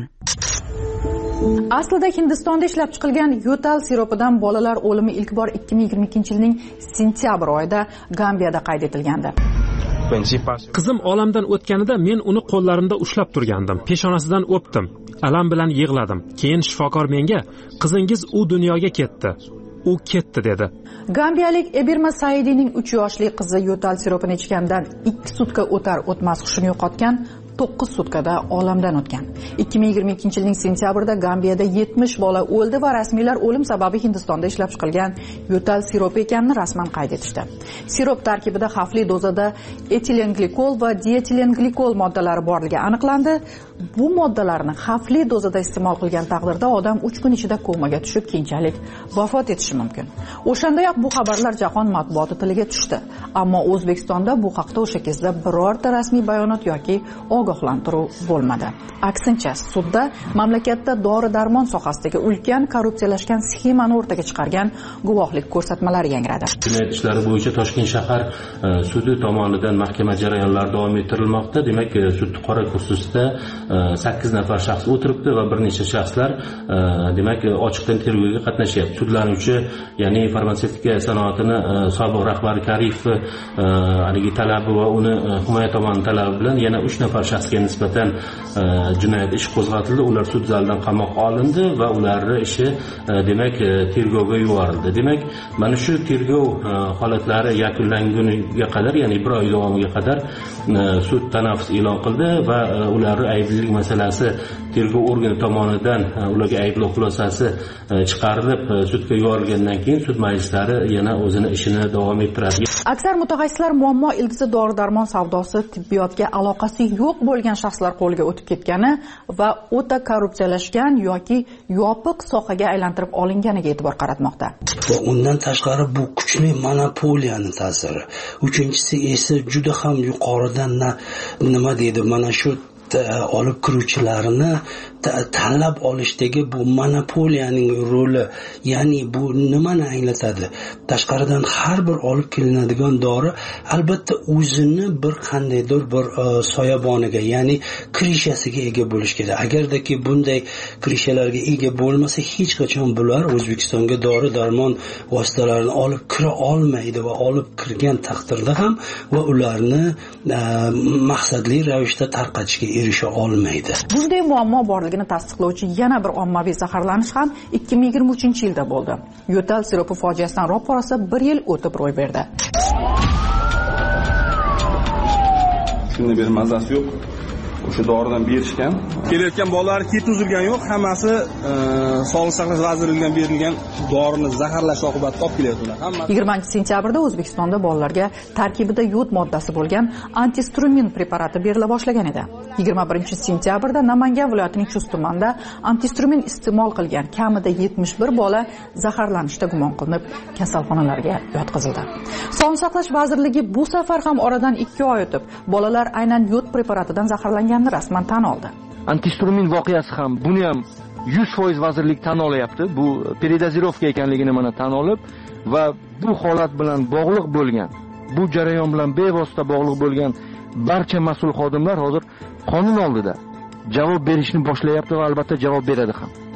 Aslida Hindistonda ishlab chiqilgan yo'tal siropidan bolalar o'limi ilk bor 2022-yilning sentyabr oyida Gambiyada qayd etilgandi. Qizim olamdan o'tganida men uni qo'llarimda ushlab turgandim. Peshonasidan o'pdim. Alam bilan yig'ladim. Keyin shifokor menga, "Qizingiz u dunyoga ketdi. U ketdi" dedi. Gambiyalik Ebirma Saidining 3 yoshli qizi yo'tal siropini ichgandan 2 sutka o'tar o'tmas hushini yo'qotgan, 9 sutkada olamdan o'tgan. 2022-yilning sentyabrida Gambiyada 70 bola o'ldi va rasmiylar o'lim sababi Hindistonda ishlab chiqilgan yo'tal siropi ekanini rasman qayd etishdi. Sirop tarkibida xavfli dozada etilenglikol va dietilenglikol moddalari borligi aniqlandi. Bu moddalarni xavfli dozada iste'mol qilgan taqdirda odam 3 kun ichida komaga tushib, keyinchalik vafot etishi mumkin. O'shandayoq bu xabarlar jahon matbuoti tiliga tushdi. Ammo O'zbekistonda bu haqda o'sha kezda birorta rasmiy bayonot yoki ogohlantiruv bo'lmadi. Aksincha, sudda mamlakatda dori-darmon sohasidagi ulkan korrupsiyalashgan sxemani o'rtaga chiqargan guvohlik ko'rsatmalari yangradi. Jinoyat ishlari bo'yicha Toshkent shahar sudi tomonidan mahkama jarayonlari davom ettirilmoqda. Demak, sud qora kursisida 8 nafar shaxs o'tiribdi va bir necha shaxslar demak ochiqdan tergovga qatnashyapti. Sudlanuvchi, ya'ni farmatsevtika sanoatini sobiq rahbari Karif haligi talabi va uni himoya tomoni talabi bilan yana 3 nafar shaxsga nisbatan jinoyat ishi qo'zg'atildi. Ular sud zalidan qamoqqa olindi va ularning ishi demak tergovga yuborildi. Demak, mana shu tergov holatlari yakunlanguniga qadar, ya'ni 1 oy davomiga qadar sud tanaffus e'lon qildi va ularning ayblilik masalasi tergov organi tomonidan ularga ayblov xulosasi chiqarilib sudga yuborilgandan keyin sud majlislari yana o'zini ishini davom ettiradi. Aksar mutaxassislar muammo ildizi dori-darmon savdosi tibbiyotga aloqasi yo'q bo'lgan shaxslar qo'liga o'tib ketgani va o'ta korrupsiyalashgan yoki yopiq sohaga aylantirib olinganiga e'tibor qaratmoqda. Va undan tashqari bu kuchli monopoliyaning ta'siri. Uchinchisi esa juda ham yuqoridan nima deydi, mana shu olib kiruvchilarni tanlab olishdagi bu monopoliyaning roli, ya'ni bu nimani anglatadi? Tashqaridan har bir olib kelinadigan dori albatta o'zini bir qandaydir bir soyaboniga, ya'ni krishasiga ega bo'lish kerak. Agardaki bunday krishalarga ega bo'lmasa, hech qachon bular O'zbekistonga dori-darmon vositalarini olib kira olmaydi va olib kirgan taqdirda ham va ularni maqsadli ravishda tarqatishga erisha olmaydi. Bunday muammo borligini tasdiqlovchi yana bir ommaviy zaharlanish ham 2023-yilda bo'ldi. Yo'tal siropi fojiasidan ro'parasi 1 yil o'tib ro'y berdi. Shunday bir mazasi yo'q. O'sha doridan berishgan. Kelayotgan bolalar keti uzilgani yo'q, hammasi Sog'liqni saqlash vazirligidan berilgan dorini zaharlash oqibatida olib kelyaptilar. 20-sentyabrda O'zbekistonda bolalarga tarkibida yod moddasi bo'lgan antistrumin preparati berila boshlagan edi. 21-sentyabrda Namangan viloyatining Chust tumanida antistrumin iste'mol qilgan kamida 71 bola zaharlanishda gumon qilinib kasalxonalarga yotqizildi. Sog'liqni saqlash vazirligi bu safar ham oradan 2 oy o'tib bolalar aynan yod preparatidan zaharlanganini rasman tan oldi. Antistrumin voqeasi ham buni ham 100% vazirlik tan olyapti. Bu peridozirovka ekanligini mana tan olib va bu holat bilan bog'liq bo'lgan, bu jarayon bilan bevosita bog'liq bo'lgan barcha mas'ul xodimlar hozir qonun oldida javob berishni boshlayapti va albatta javob beradi ham.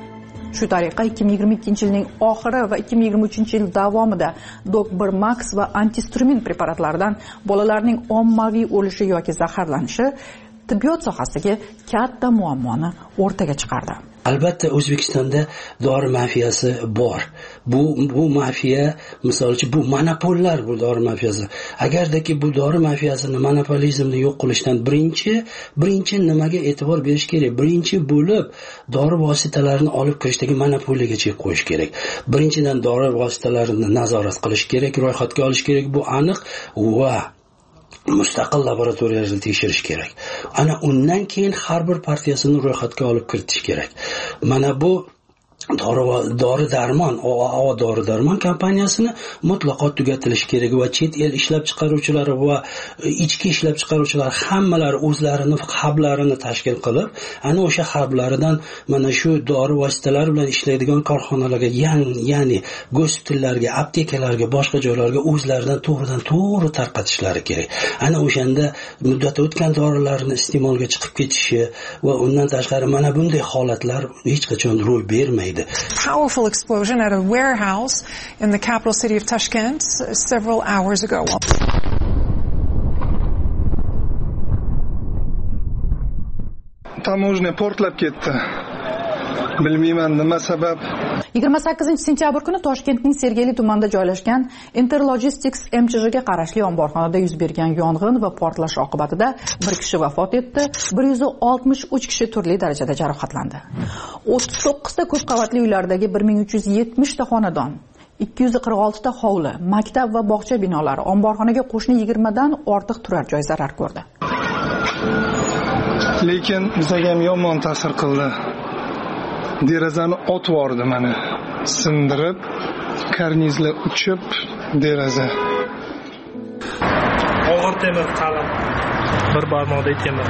Shu tariqa 2022-yilning oxiri va 2023-yil davomida Dog-1 Max va antistrumin preparatlaridan bolalarning ommaviy o'lishi yoki zaharlanishi tibbiyot sohasidagi katta muammoni o'rtaga chiqardi. Albatta O'zbekistonda dori mafiyasi bor. Bu mafiya, misol uchun bu monopollar, bu dori mafiyasi. Agardaki bu dori mafiyasini, monopolizmni yo'q qilishdan birinchi nimaga e'tibor berish kerak? Birinchi bo'lib dori vositalarini olib kirishdagi monopoliyaga chek qo'yish kerak. Birinchidan dori vositalarini nazorat qilish kerak, ro'yxatga olish kerak, bu aniq va mustaqil laboratoriyalarda tekshirish kerak. Ana undan keyin har bir partiyasini ro'yxatga olib kiritish kerak. Mana bu dori-darmon, OAO dori-darmon kompaniyasini mutlaqo tugatilishi kerak va chet el ishlab chiqaruvchilari va ichki ishlab chiqaruvchilar hammalari o'zlarini hublarini tashkil qilib, ana o'sha hublaridan mana shu dori vositalari bilan ishlaydigan korxonalarga, ya'ni gospitallarga, aptekalarga, boshqa joylarga o'zlaridan to'g'ri tarqatishlari kerak. Ana o'shanda muddati o'tgan dorilarni iste'molga chiqib ketishi va undan tashqari mana bunday holatlar hech qachon ro'y bermaydi. Powerful explosion at a warehouse in the capital city of Tashkent several hours ago. Tamojna portlab ketdi. Bilmayman nima sabab. 28-sentyabr kuni Toshkentning Sergeli tumanida joylashgan Interlogistics MCHga qarashli omborxonada yuz bergan yong'in va portlash oqibatida bir kishi vafot etdi, 163 kishi turli darajada jarohatlandi. 39 ta ko'p qavatli uylardagi 1370 ta xonadon, 246 ta hovli, maktab va bog'cha binolari, omborxonaga qo'shni 20 dan ortiq turar joy zarar ko'rdi. Lekin bizga ham yomon ta'sir qildi. Derazani otvordi mana, sindirib, karnizlar uchib, deraza. Og'ir temir qalin, bir barmoqdek temir.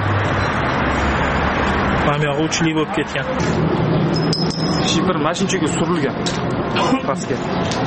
Mamyog'i uchli bo'lib ketgan. Shifr mashinchaga surilgan. Pastga.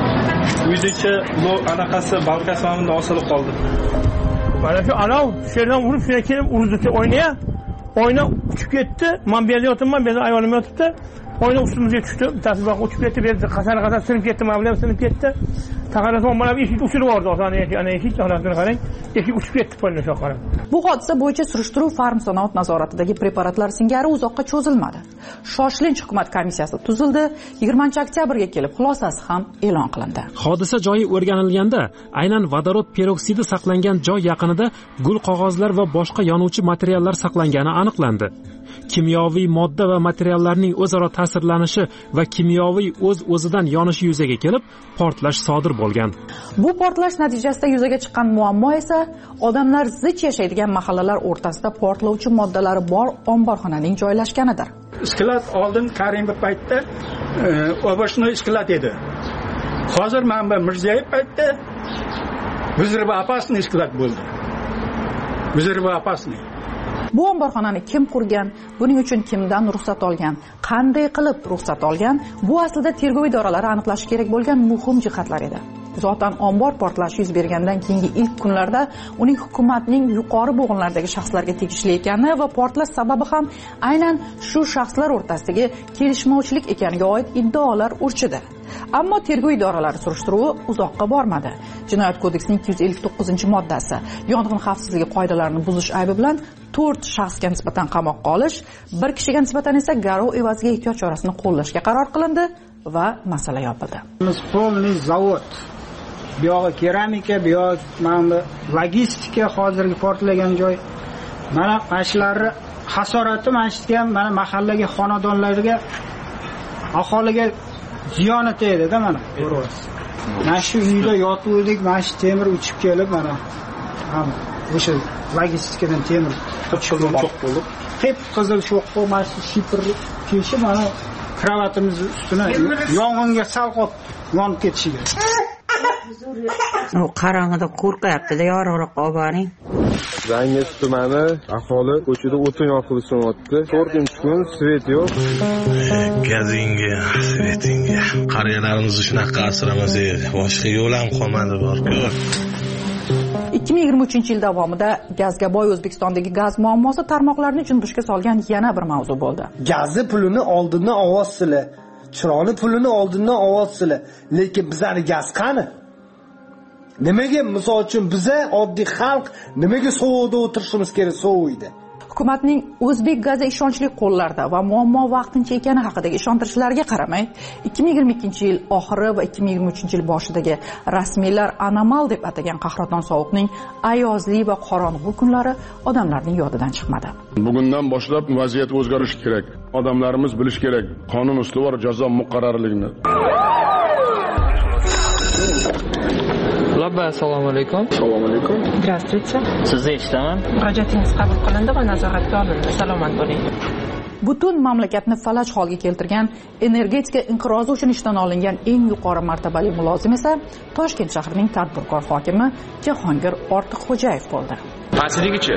Uydacha bu anaqasi balkasi hamda osilib qoldi. Mana shu anov sherdan urib shuna kelib urdi o'ynaya. Oyna uchib ketdi. Men bu yerda yotibman, bu yerda ayolim yotibdi. Oyna ustimizga tushdi. Bittasi biroq uchib ketdi, berdi. Qasar sinib ketdi, mablag' sinib ketdi. Taqarason mana bu eshik uchirib yubordi. Ana eshik holatini qarang. Eshik uchib ketdi qo'lni shu qarang. Bu hodisa bo'yicha surishtiruv Farmsanoat nazoratidagi preparatlar singari uzoqqa cho'zilmadi. Shoshilinch hukumat komissiyasi tuzildi. 20-oktyabrga kelib xulosasi ham e'lon qilindi. Hodisa joyi o'rganilganda, aynan vodorod peroksidi saqlangan joy yaqinida gul qog'ozlar va boshqa yonuvchi materiallar saqlangani aniqlandi. Kimyoviy modda va materiallarning o'zaro ta'sirlanishi va kimyoviy o'z-o'zidan yonishi yuzaga kelib, portlash sodir bo'lgan. Bu portlash natijasida yuzaga chiqqan muammo esa odamlar zich yashaydigan mahallalar o'rtasida portlovchi moddalari bor omborxonaning joylashganidir. Skelet oldin Karimov paytda oboshnoy skelet edi. Hozir mana Mirziyoyev paytda взрывоопасный skelet bo'ldi. Взрывоопасный. Bu omborxonani kim qurgan, buning uchun kimdan ruxsat olgan, qanday qilib ruxsat olgan, bu aslida tergov idoralari aniqlashi kerak bo'lgan muhim jihatlar edi. Zotan ombor portlashi yuz bergandan keyingi ilk kunlarda uning hukumatning yuqori bo'g'inlardagi shaxslarga tegishli ekani va portlash sababi ham aynan shu shaxslar o'rtasidagi kelishmovchilik ekaniga oid iddaolar urchidi. Ammo tergov idoralari surishtiruvi uzoqqa bormadi. Jinoyat kodeksining 259-moddasi yong'in xavfsizligi qoidalarini buzish aybi bilan 4 shaxsga nisbatan qamoqqa olish, bir kishiga nisbatan esa garov evaziga ehtiyot chorasini qo'llashga qaror qilindi va masala yopildi. Polniy zavod, bu yo'q keramika, bu yo'q mana logistika, hozirgi portlagan joy. Mana ashlarni hasorati mana mana mahallaga, xonadonlarga, aholiga ziyoni tegdi-da mana. Ko'ryapsiz. Mana shu uyda yotuvdik, mana shu temir uchib kelib mana. O'sha logistikadan temir cho'q bo'lib, qip qizil sho'qqa mana shu shifr keshi mana kravatimiz ustuna yong'inga salqot yonib ketishiga. O qarang'ida qo'rqyapti-da, yorug'roqqa olib boring. Zangiz tumani aholi ko'chada o'tin yoqilyapti. 4-chi kun svet yo'q. Gazinga, svetinga. Qariyalarimizni shunaqa asramasak, boshqa yo'l ham qolmadi bor-ku. 2023-yil davomida gazga boy O'zbekistondagi gaz muammosi tarmoqlarni junbushga solgan yana bir mavzu bo'ldi. Gazni pulini oldindan olasizlar. chiroyli pulini oldindan olyapsizlar, lekin bizlarning gaz qani? Nimaga misol uchun biza oddiy xalq nimaga sovuqda o'tirishimiz kerak sovuyda? Hukumatning O'zbek gazi ishonchli qo'llarda va muammo vaqtincha ekani haqidagi ishontirishlariga qaramay, 2022-yil oxiri va 2023-yil boshidagi rasmiylar anomal deb atagan qahraton sovuqning ayozli va qorong'u kunlari odamlarning yodidan chiqmadi. Bugundan boshlab vaziyat o'zgarishi kerak. Odamlarimiz bilish kerak qonun ustuvor jazo muqarrarligini. Assalomu alaykum. Assalomu alaykum. Здравствуйте. Sizni eshitaman. Murojaatingiz qabul qilindi va nazoratga olindi. Salomat bo'ling. Butun mamlakatni falaj holga keltirgan energetika inqirozi uchun ishdan olingan eng yuqori martabali mulozim esa Toshkent shahrining tadbirkor hokimi Jahongir Ortiqxo'jayev bo'ldi. Pastligicha.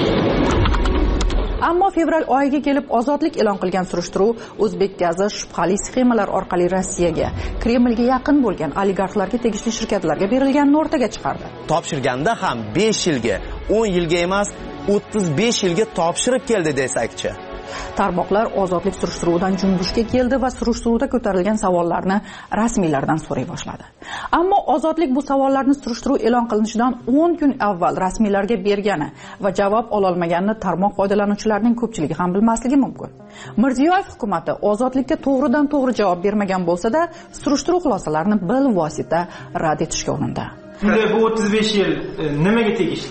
Ammo fevral oyiga kelib ozodlik e'lon qilgan surishtiruv O'zbek gazi shubhali sxemalar orqali Rossiyaga, Kremlga yaqin bo'lgan oligarxlarga tegishli shirkatlarga berilganini o'rtaga chiqardi. Topshirganda ham 5 yilga, 10 yilga emas, 35 yilga topshirib keldi desakchi. Tarmoqlar ozodlik surishtiruvidan junbushga keldi va surishtiruvda ko'tarilgan savollarni rasmiylardan so'ray boshladi. Ammo ozodlik bu savollarni surishtiruv e'lon qilinishidan 10 kun avval rasmiylarga bergani va javob ola olmaganini tarmoq foydalanuvchilarining ko'pchiligi ham bilmasligi mumkin. Mirziyoyev hukumati ozodlikka to'g'ridan-to'g'ri javob bermagan bo'lsa-da, surishtiruv xulosalarini bilvosita rad etishga urindi. Bu 35 yil nimaga tegishli?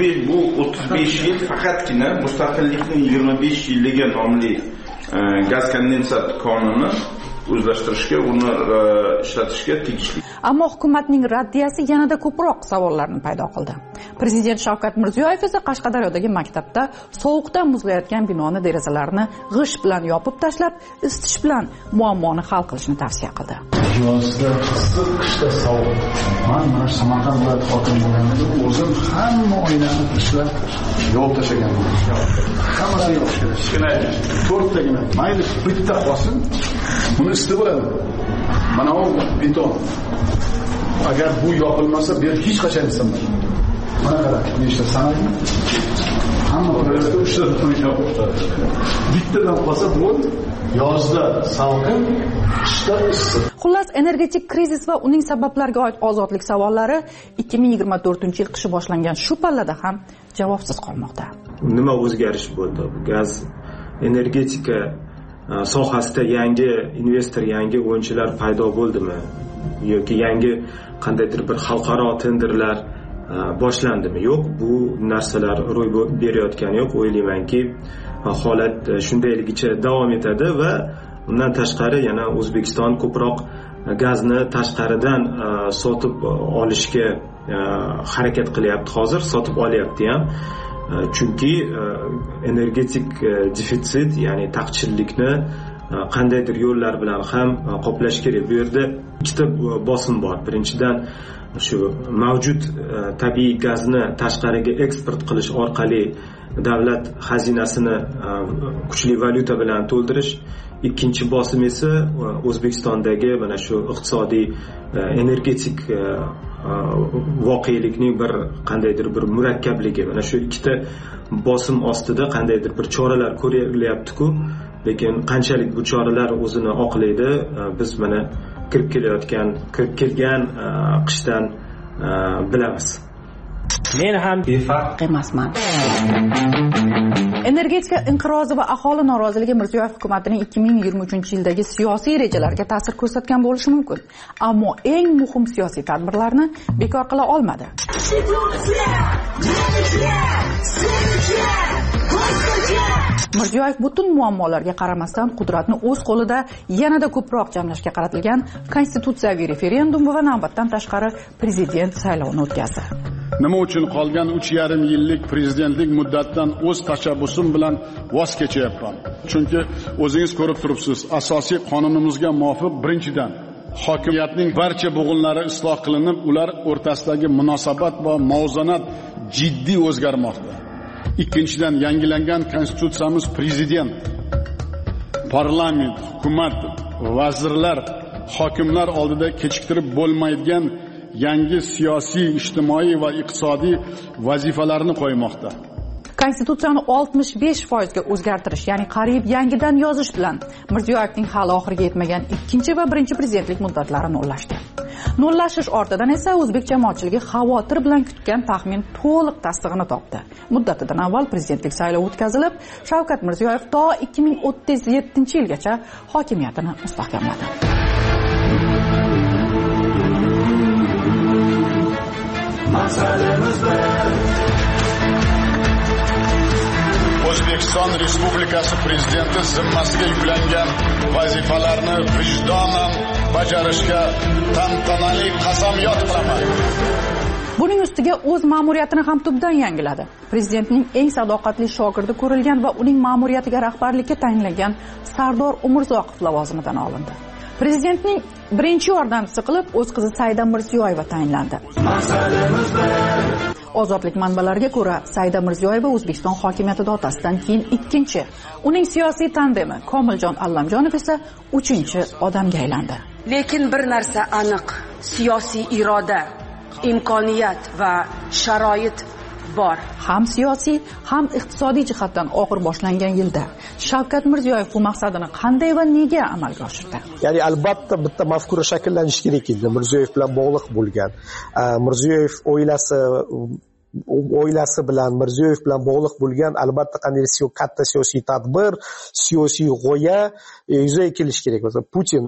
35 yil faqatgina mustaqillikning 25 yilligi nomli gaz kondensat qonunini o'zlashtirishga, uni ishlatishga tegishli. Ammo hukumatning raddiyasi yanada ko'proq savollarni paydo qildi. Prezident Shavkat Mirziyoyev esa Qashqadaryodagi maktabda sovuqdan muzlayotgan binoni derazalarini g'isht bilan yopib tashlab, isitish bilan muammoni hal qilishni tavsiya qildi. Yozda issiq, qishda sovuq. Mana Samarqand viloyati hokimi bo'lganimda o'zim hamma oynani ishlab yo'l tashaganman. Hammasi yo'q. Kichkina to'rttagina mayli bitta qolsin. Buni isitib bo'ladi. Mana bu beton. Agar bu yopilmasa, bu hech qachon isinmaydi. Mana qarang, nechta sanaymi? Hamma o'rtasida 3 ta yopib turadi. Bittadan qolsa bo'ldi. Yozda salqin, qishda issiq. Xullas, energetik krizis va uning sabablariga oid ozodlik savollari 2024-yil qishi boshlangan shu pallada ham javobsiz qolmoqda. Nima o'zgarish bo'ldi? Gaz energetika sohasida yangi investor, yangi o'yinchilar paydo bo'ldimi? Yoki yangi qandaydir bir xalqaro tenderlar boshlandimi? Yo'q, bu narsalar ro'y berayotgani yo'q. O'ylaymanki, holat shundayligicha davom etadi va undan tashqari yana O'zbekiston ko'proq gazni tashqaridan sotib olishga harakat qilyapti. Hozir sotib olyapti ham. Chunki energetik defitsit, ya'ni taqchillikni qandaydir yo'llar bilan ham qoplash kerak. Bu yerda ikkita bosim bor. Birinchidan shu mavjud tabiiy gazni tashqariga eksport qilish orqali davlat xazinasini kuchli valyuta bilan to'ldirish. Ikkinchi bosim esa O'zbekistondagi mana shu iqtisodiy energetik voqelikning bir qandaydir bir murakkabligi. Mana shu ikkita bosim ostida qandaydir bir choralar ko'rilyapti-ku, lekin qanchalik bu choralar o'zini oqlaydi, biz mana kirib kelgan qishdan bilamiz. Men ham befarq emasman. Energetika inqirozi va aholi noroziligi Mirziyoyev hukumatining 2023-yildagi siyosiy rejalariga ta'sir ko'rsatgan bo'lishi mumkin. Ammo eng muhim siyosiy tadbirlarni bekor qila olmadi. Mirziyoyev butun muammolarga qaramasdan qudratni o'z qo'lida yanada ko'proq jamlashga qaratilgan konstitutsiyaviy referendum va navbatdan tashqari prezident saylovini o'tkazdi. Nima uchun qolgan 3,5 yillik prezidentlik muddatidan o'z tashabbusim bilan voz kechyapman? Chunki o'zingiz ko'rib turibsiz, asosiy qonunimizga muvofiq birinchidan hokimiyatning barcha bo'g'inlari isloh qilinib, ular o'rtasidagi munosabat va muvozanat jiddiy o'zgarmoqda. Ikkinchidan, yangilangan konstitutsiyamiz prezident, parlament, hukumat, vazirlar, hokimlar oldida kechiktirib bo'lmaydigan yangi siyosiy, ijtimoiy va iqtisodiy vazifalarni qo'ymoqda. Konstitutsiyani 65% ga o'zgartirish, ya'ni qariyb yangidan yozish bilan Mirziyoyevning hali oxiriga yetmagan ikkinchi va birinchi prezidentlik muddatlarini nollashdi. Nollashish ortidan esa o'zbek jamoatchiligi xavotir bilan kutgan taxmin to'liq tasdig'ini topdi. Muddatidan avval prezidentlik saylovi o'tkazilib, Shavkat Mirziyoyev to 2037-yilgacha hokimiyatini mustahkamladi. O'zbekiston Respublikasi Prezidenti zimmasiga yuklangan vazifalarni vijdonan bajarishga tantanali qasamyod qilaman. Buning ustiga o'z ma'muriyatini ham tubdan yangiladi. Prezidentning eng sadoqatli shogirdi ko'rilgan va uning ma'muriyatiga rahbarlikka tayinlangan Sardor Umurzoqov lavozimidan olindi. Prezidentning birinchi yordamchisi qilib o'z qizi Saida Mirziyoyeva tayinlandi. Ozodlik manbalariga ko'ra, Saida Mirziyoyeva O'zbekiston hokimiyati otasidan keyin ikkinchi, uning siyosiy tandemi Komiljon Allamjonov esa uchinchi odamga aylandi. Lekin bir narsa aniq, siyosiy iroda, imkoniyat va sharoit bor. Ham siyosiy, ham iqtisodiy jihatdan og'ir boshlangan yilda Shavkat Mirziyoyev bu maqsadini qanday va nega amalga oshirdi? Ya'ni albatta bitta mafkura shakllanishi kerak edi Mirziyoyev bilan bog'liq bo'lgan. Mirziyoyev oilasi bilan Mirziyoyev bilan bog'liq bo'lgan albatta qanday katta siyosiy tadbir, siyosiy g'oya yuzaga kelishi kerak. Masalan, Putin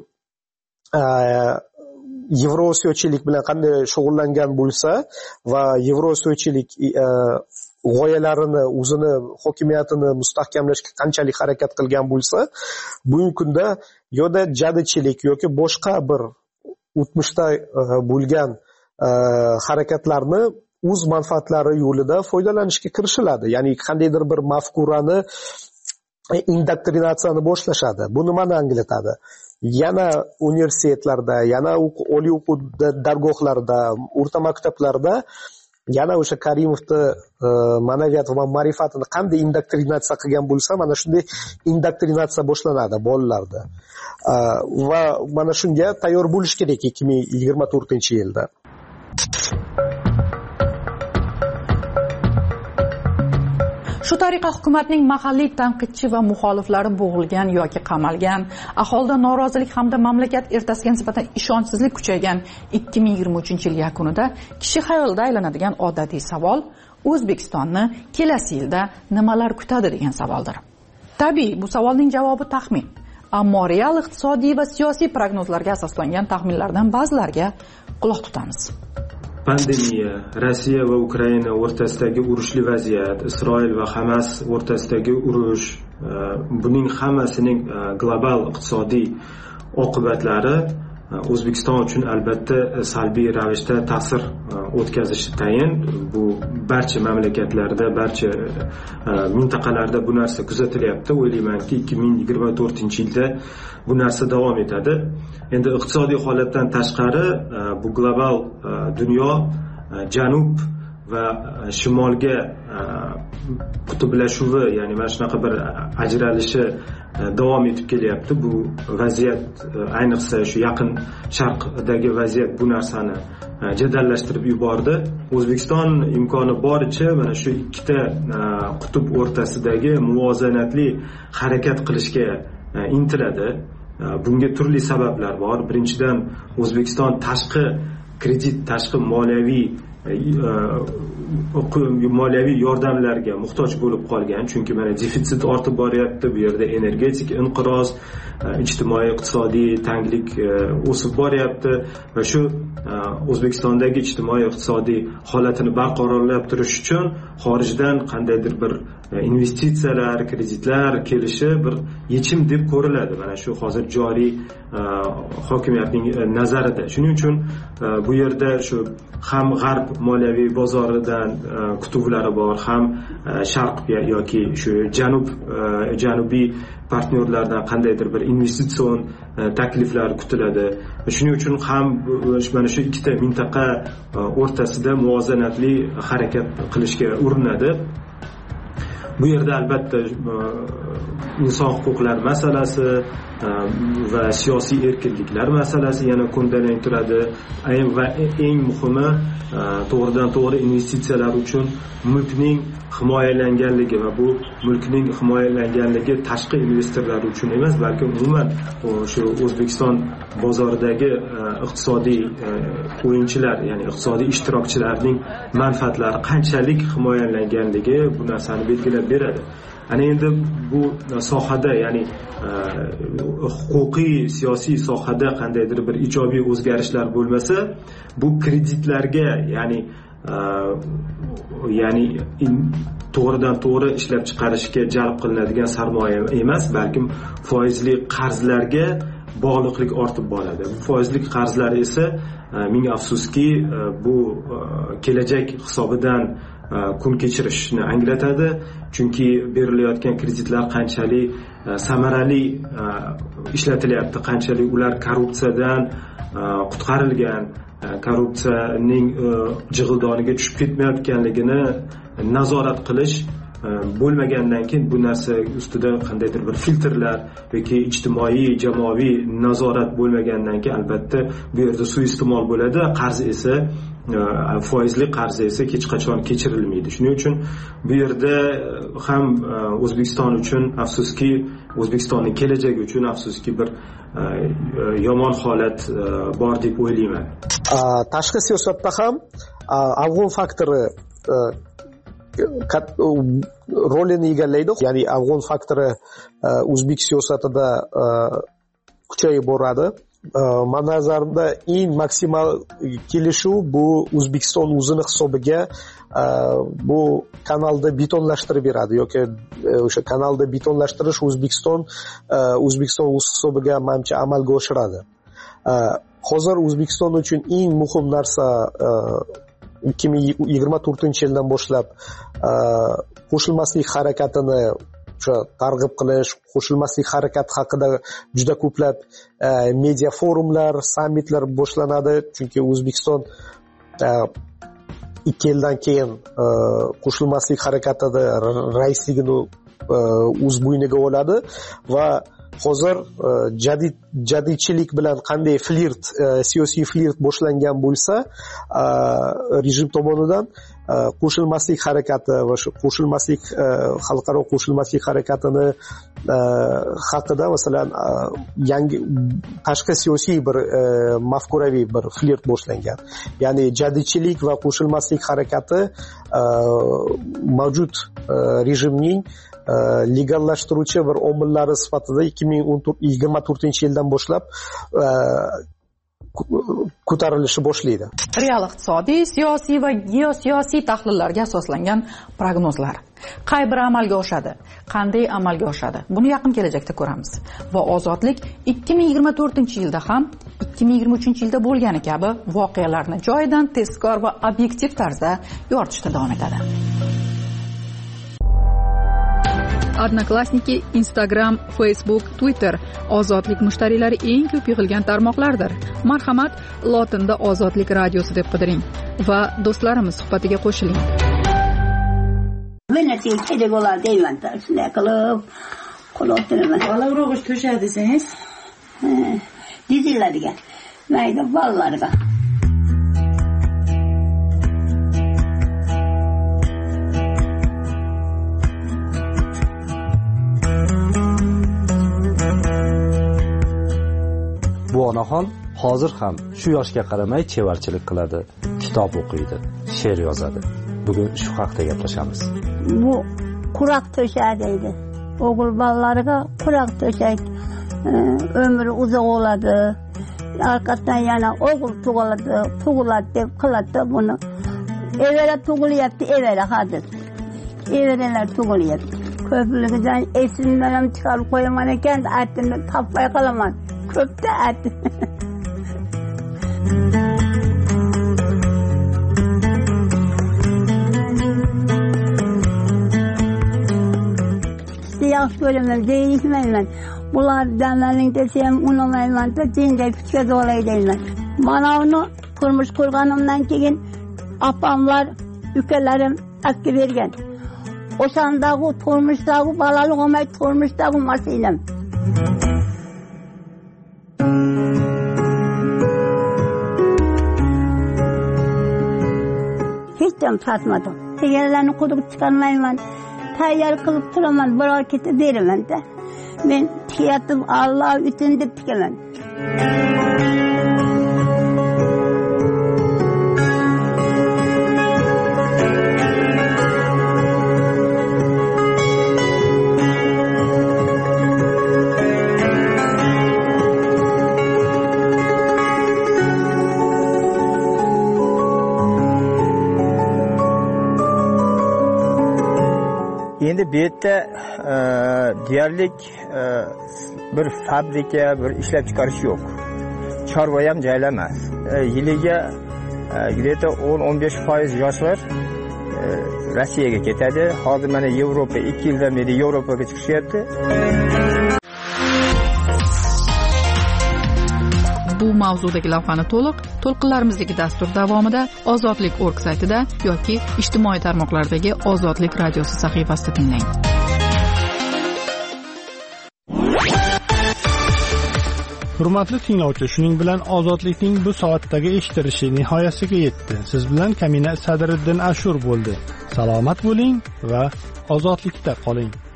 Yevrosiyochilik bilan qanday shug'ullangan bo'lsa va Yevrosiyochilik g'oyalarini, o'zini hokimiyatini mustahkamlashga qanchalik harakat qilgan bo'lsa, bugungi kunda yoda jadichilik yoki boshqa bir o'tmishda bo'lgan harakatlarni o'z manfaatlari yo'lida foydalanishga kirishiladi. Ya'ni qandaydir bir mafkurani indoktrinatsiyani boshlashadi. Bu nimani anglatadi? Yana universitetlarda, yana oliy o'quv dargohlarida, o'rta maktablarda yana o'sha Karimovni ma'naviyat va ma'rifatini qanday indoktrinatsiya qilgan bo'lsa, mana shunday indoktrinatsiya boshlanadi bolalarda. Va mana shunga tayyor bo'lish kerak 2024-yilda. Shu tariqa hukumatning mahalliy tanqidchi va muxoliflari bo'g'ilgan yoki qamalgan, aholida norozilik hamda mamlakat ertasiga nisbatan ishonchsizlik kuchaygan 2023-yil yakunida kishi xayolida aylanadigan odatiy savol O'zbekistonni kelasi yilda nimalar kutadi degan savoldir. Tabiiy, bu savolning javobi taxmin. Ammo real iqtisodiy va siyosiy prognozlarga asoslangan taxminlardan ba'zilariga quloq tutamiz. Pandemiya, Rossiya va Ukraina o'rtasidagi urushli vaziyat, Isroil va Hamas o'rtasidagi urush, buning hammasining global iqtisodiy oqibatlari O'zbekiston uchun albatta salbiy ravishda ta'sir o'tkazishi tayin. Bu barcha mamlakatlarda, barcha mintaqalarda bu narsa kuzatilyapti. O'ylaymanki 2024-yilda bu narsa davom etadi. Endi iqtisodiy holatdan tashqari bu global dunyo janub va shimolga qutblashuvi, ya'ni mana shunaqa bir ajralishi davom etib kelyapti. Bu vaziyat, ayniqsa shu yaqin sharqdagi vaziyat bu narsani jadallashtirib yubordi. O'zbekiston imkoni boricha mana shu ikkita qutb o'rtasidagi muvozanatli harakat qilishga intiladi. Bunga turli sabablar bor. Birinchidan, O'zbekiston tashqi kredit, tashqi moliyaviy yordamlarga muhtoj bo'lib qolgan. Chunki mana defitsit ortib boryapti. Bu yerda energetik inqiroz, ijtimoiy iqtisodiy tanglik o'sib boryapti va shu O'zbekistondagi ijtimoiy iqtisodiy holatini barqarorlab turish uchun xorijdan qandaydir bir investitsiyalar, kreditlar kelishi bir yechim deb ko'riladi. Mana shu hozir joriy hokimiyatning nazarida. Shuning uchun bu yerda shu ham g'arb moliyaviy bozoridan kutuvlari bor, ham sharq yoki shu janubiy partnyorlardan qandaydir bir investitsion takliflar kutiladi. Shuning uchun ham mana shu ikkita mintaqa o'rtasida muvozanatli harakat qilishga urinadi. Bu yerda albatta inson huquqlari masalasi, va siyosiy erkinliklar masalasi yana ko'ndalang turadi va eng muhimi to'g'ridan to'g'ri investitsiyalar uchun mulkning himoyalanganligi va bu mulkning himoyalanganligi tashqi investorlar uchun emas, balki umuman shu O'zbekiston bozoridagi iqtisodiy o'yinchilar, ya'ni iqtisodiy ishtirokchilarning manfaatlari qanchalik himoyalanganligi bu narsani belgilab beradi. Ana endi bu sohada, ya'ni huquqiy siyosiy sohada qandaydir bir ijobiy o'zgarishlar bo'lmasa, bu kreditlarga, ya'ni to'g'ridan to'g'ri ishlab chiqarishga jalb qilinadigan sarmoya emas, balkim foizli qarzlarga bog'liqlik ortib boradi. Bu foizli qarzlar esa ming afsuski bu kelajak hisobidan kun kechirishni anglatadi, chunki berilayotgan kreditlar qanchalik samarali ishlatilyapti, qanchalik ular korrupsiyadan qutqarilgan, korrupsiyaning jig'ildoniga tushib ketmayotganligini nazorat qilish bo'lmagandan keyin bu narsa ustida qandaydir bir filtrlar yoki ijtimoiy jamoaviy nazorat bo'lmagandan keyin albatta bu yerda suiiste'mol bo'ladi. Qarz esa, foizli qarz esa hech qachon kechirilmaydi. Shuning uchun bu yerda ham O'zbekiston uchun afsuski, O'zbekistonning kelajagi uchun afsuski bir yomon holat bor deb o'ylayman. Tashqi siyosatda ham afg'on faktori rolini egallaydi. Ya'ni afg'on faktori o'zbek siyosatida kuchayib boradi. Men nazarimda eng maksimal kelishuv bu O'zbekiston o'zini hisobiga bu kanalda betonlashtirib beradi yoki o'sha kanalda betonlashtirish O'zbekiston o'z hisobiga menimcha amalga oshiradi. Hozir O'zbekiston uchun eng muhim narsa 2024-yildan boshlab qo'shilmaslik harakatini targ'ib qilish, qo'shilmaslik harakati haqida juda ko'plab media forumlar, sammitlar boshlanadi, chunki O'zbekiston 2 yildan keyin qo'shilmaslik harakatida raisligini o'z bo'yniga oladi va hozir jadidchilik bilan qanday siyosiy flirt boshlangan bo'lsa, rejim tomonidan qo'shilmaslik harakati va shu qo'shilmaslik xalqaro qo'shilmaslik harakatini haqida masalan yangi tashqi siyosiy bir mafkuraviy bir flirt boshlangan. Ya'ni jadidchilik va qo'shilmaslik harakati mavjud rejimning legallashtiruvchi bir omillari sifatida 2024-yildan boshlab ko'tarilishi boshlaydi. Real iqtisodiy, siyosiy va geosiyosiy tahlillarga asoslangan prognozlar. Qay biri amalga oshadi? Qanday amalga oshadi? Buni yaqin kelajakda ko'ramiz. Va ozodlik 2024-yilda ham 2023-yilda bo'lgani kabi voqealarni joyidan tezkor va obyektiv tarzda yoritishda davom etadi. Odnoklassniki, Instagram, Facebook, Twitter ozodlik mushtariylari eng ko'p yig'ilgan tarmoqlardir. Marhamat, lotinda ozodlik radiosi deb qidiring va do'stlarimiz suhbatiga qo'shiling. Men kerak bo'ladi deyman, shunday qilib qo'lotiraman. Bola urug'ish to'shadi desangiz, dizillarga, mayda bolalarga. Bu onaxon hozir ham shu yoshga qaramay chevarchilik qiladi, kitob o'qiydi, she'r yozadi. Bugun shu haqda gaplashamiz. Bu quroq to'shak deydi. O'g'il bolalariga quroq to'shak umri uzoq bo'ladi. Orqasidan yana o'g'il tug'iladi deb qiladi buni. Evvela tug'ilyapti, evvela hozir. Evvela tug'ilyapti. Ko'pligidan esimdan ham chiqarib qo'yaman ekan, aytini topmay qolaman. Ko'pda ayt. Yaxshi ko'raman, deyishmayman. Bular damlaring desam, unamayman, jinday kuchga dolay deyman. Mana uni turmush qurganimdan keyin opamlar, ukalarim akib bergan. O'shandagi turmushdagi balalik olmay turmushdagi mashinam. ham sotmadim. Sigirlarni quduq chiqarmayman. Tayyor qilib turaman, biror ketib beraman-da. Men tiyatim Alloh uchun deb tikaman. Endi bu yerda deyarli bir fabrika, bir ishlab chiqarish yo'q. Chorva ham joylar emas. Yiliga где-то 10-15% yoshlar Rossiyaga ketadi. Hozir mana Yevropa 2 yildan beri Yevropaga chiqishyapti. Bu mavzudagi lavhani to'lqinlarimizdagi dastur davomida Ozodlik.org saytida yoki ijtimoiy tarmoqlardagi Ozodlik radiosi sahifasida tinglang. Hurmatli tinglovchi, shuning bilan Ozodlikning bu soatdagi eshitilishi nihoyasiga yetdi. Siz bilan Kamina Sadriddin Ashur bo'ldi. Salomat bo'ling va ozodlikda qoling.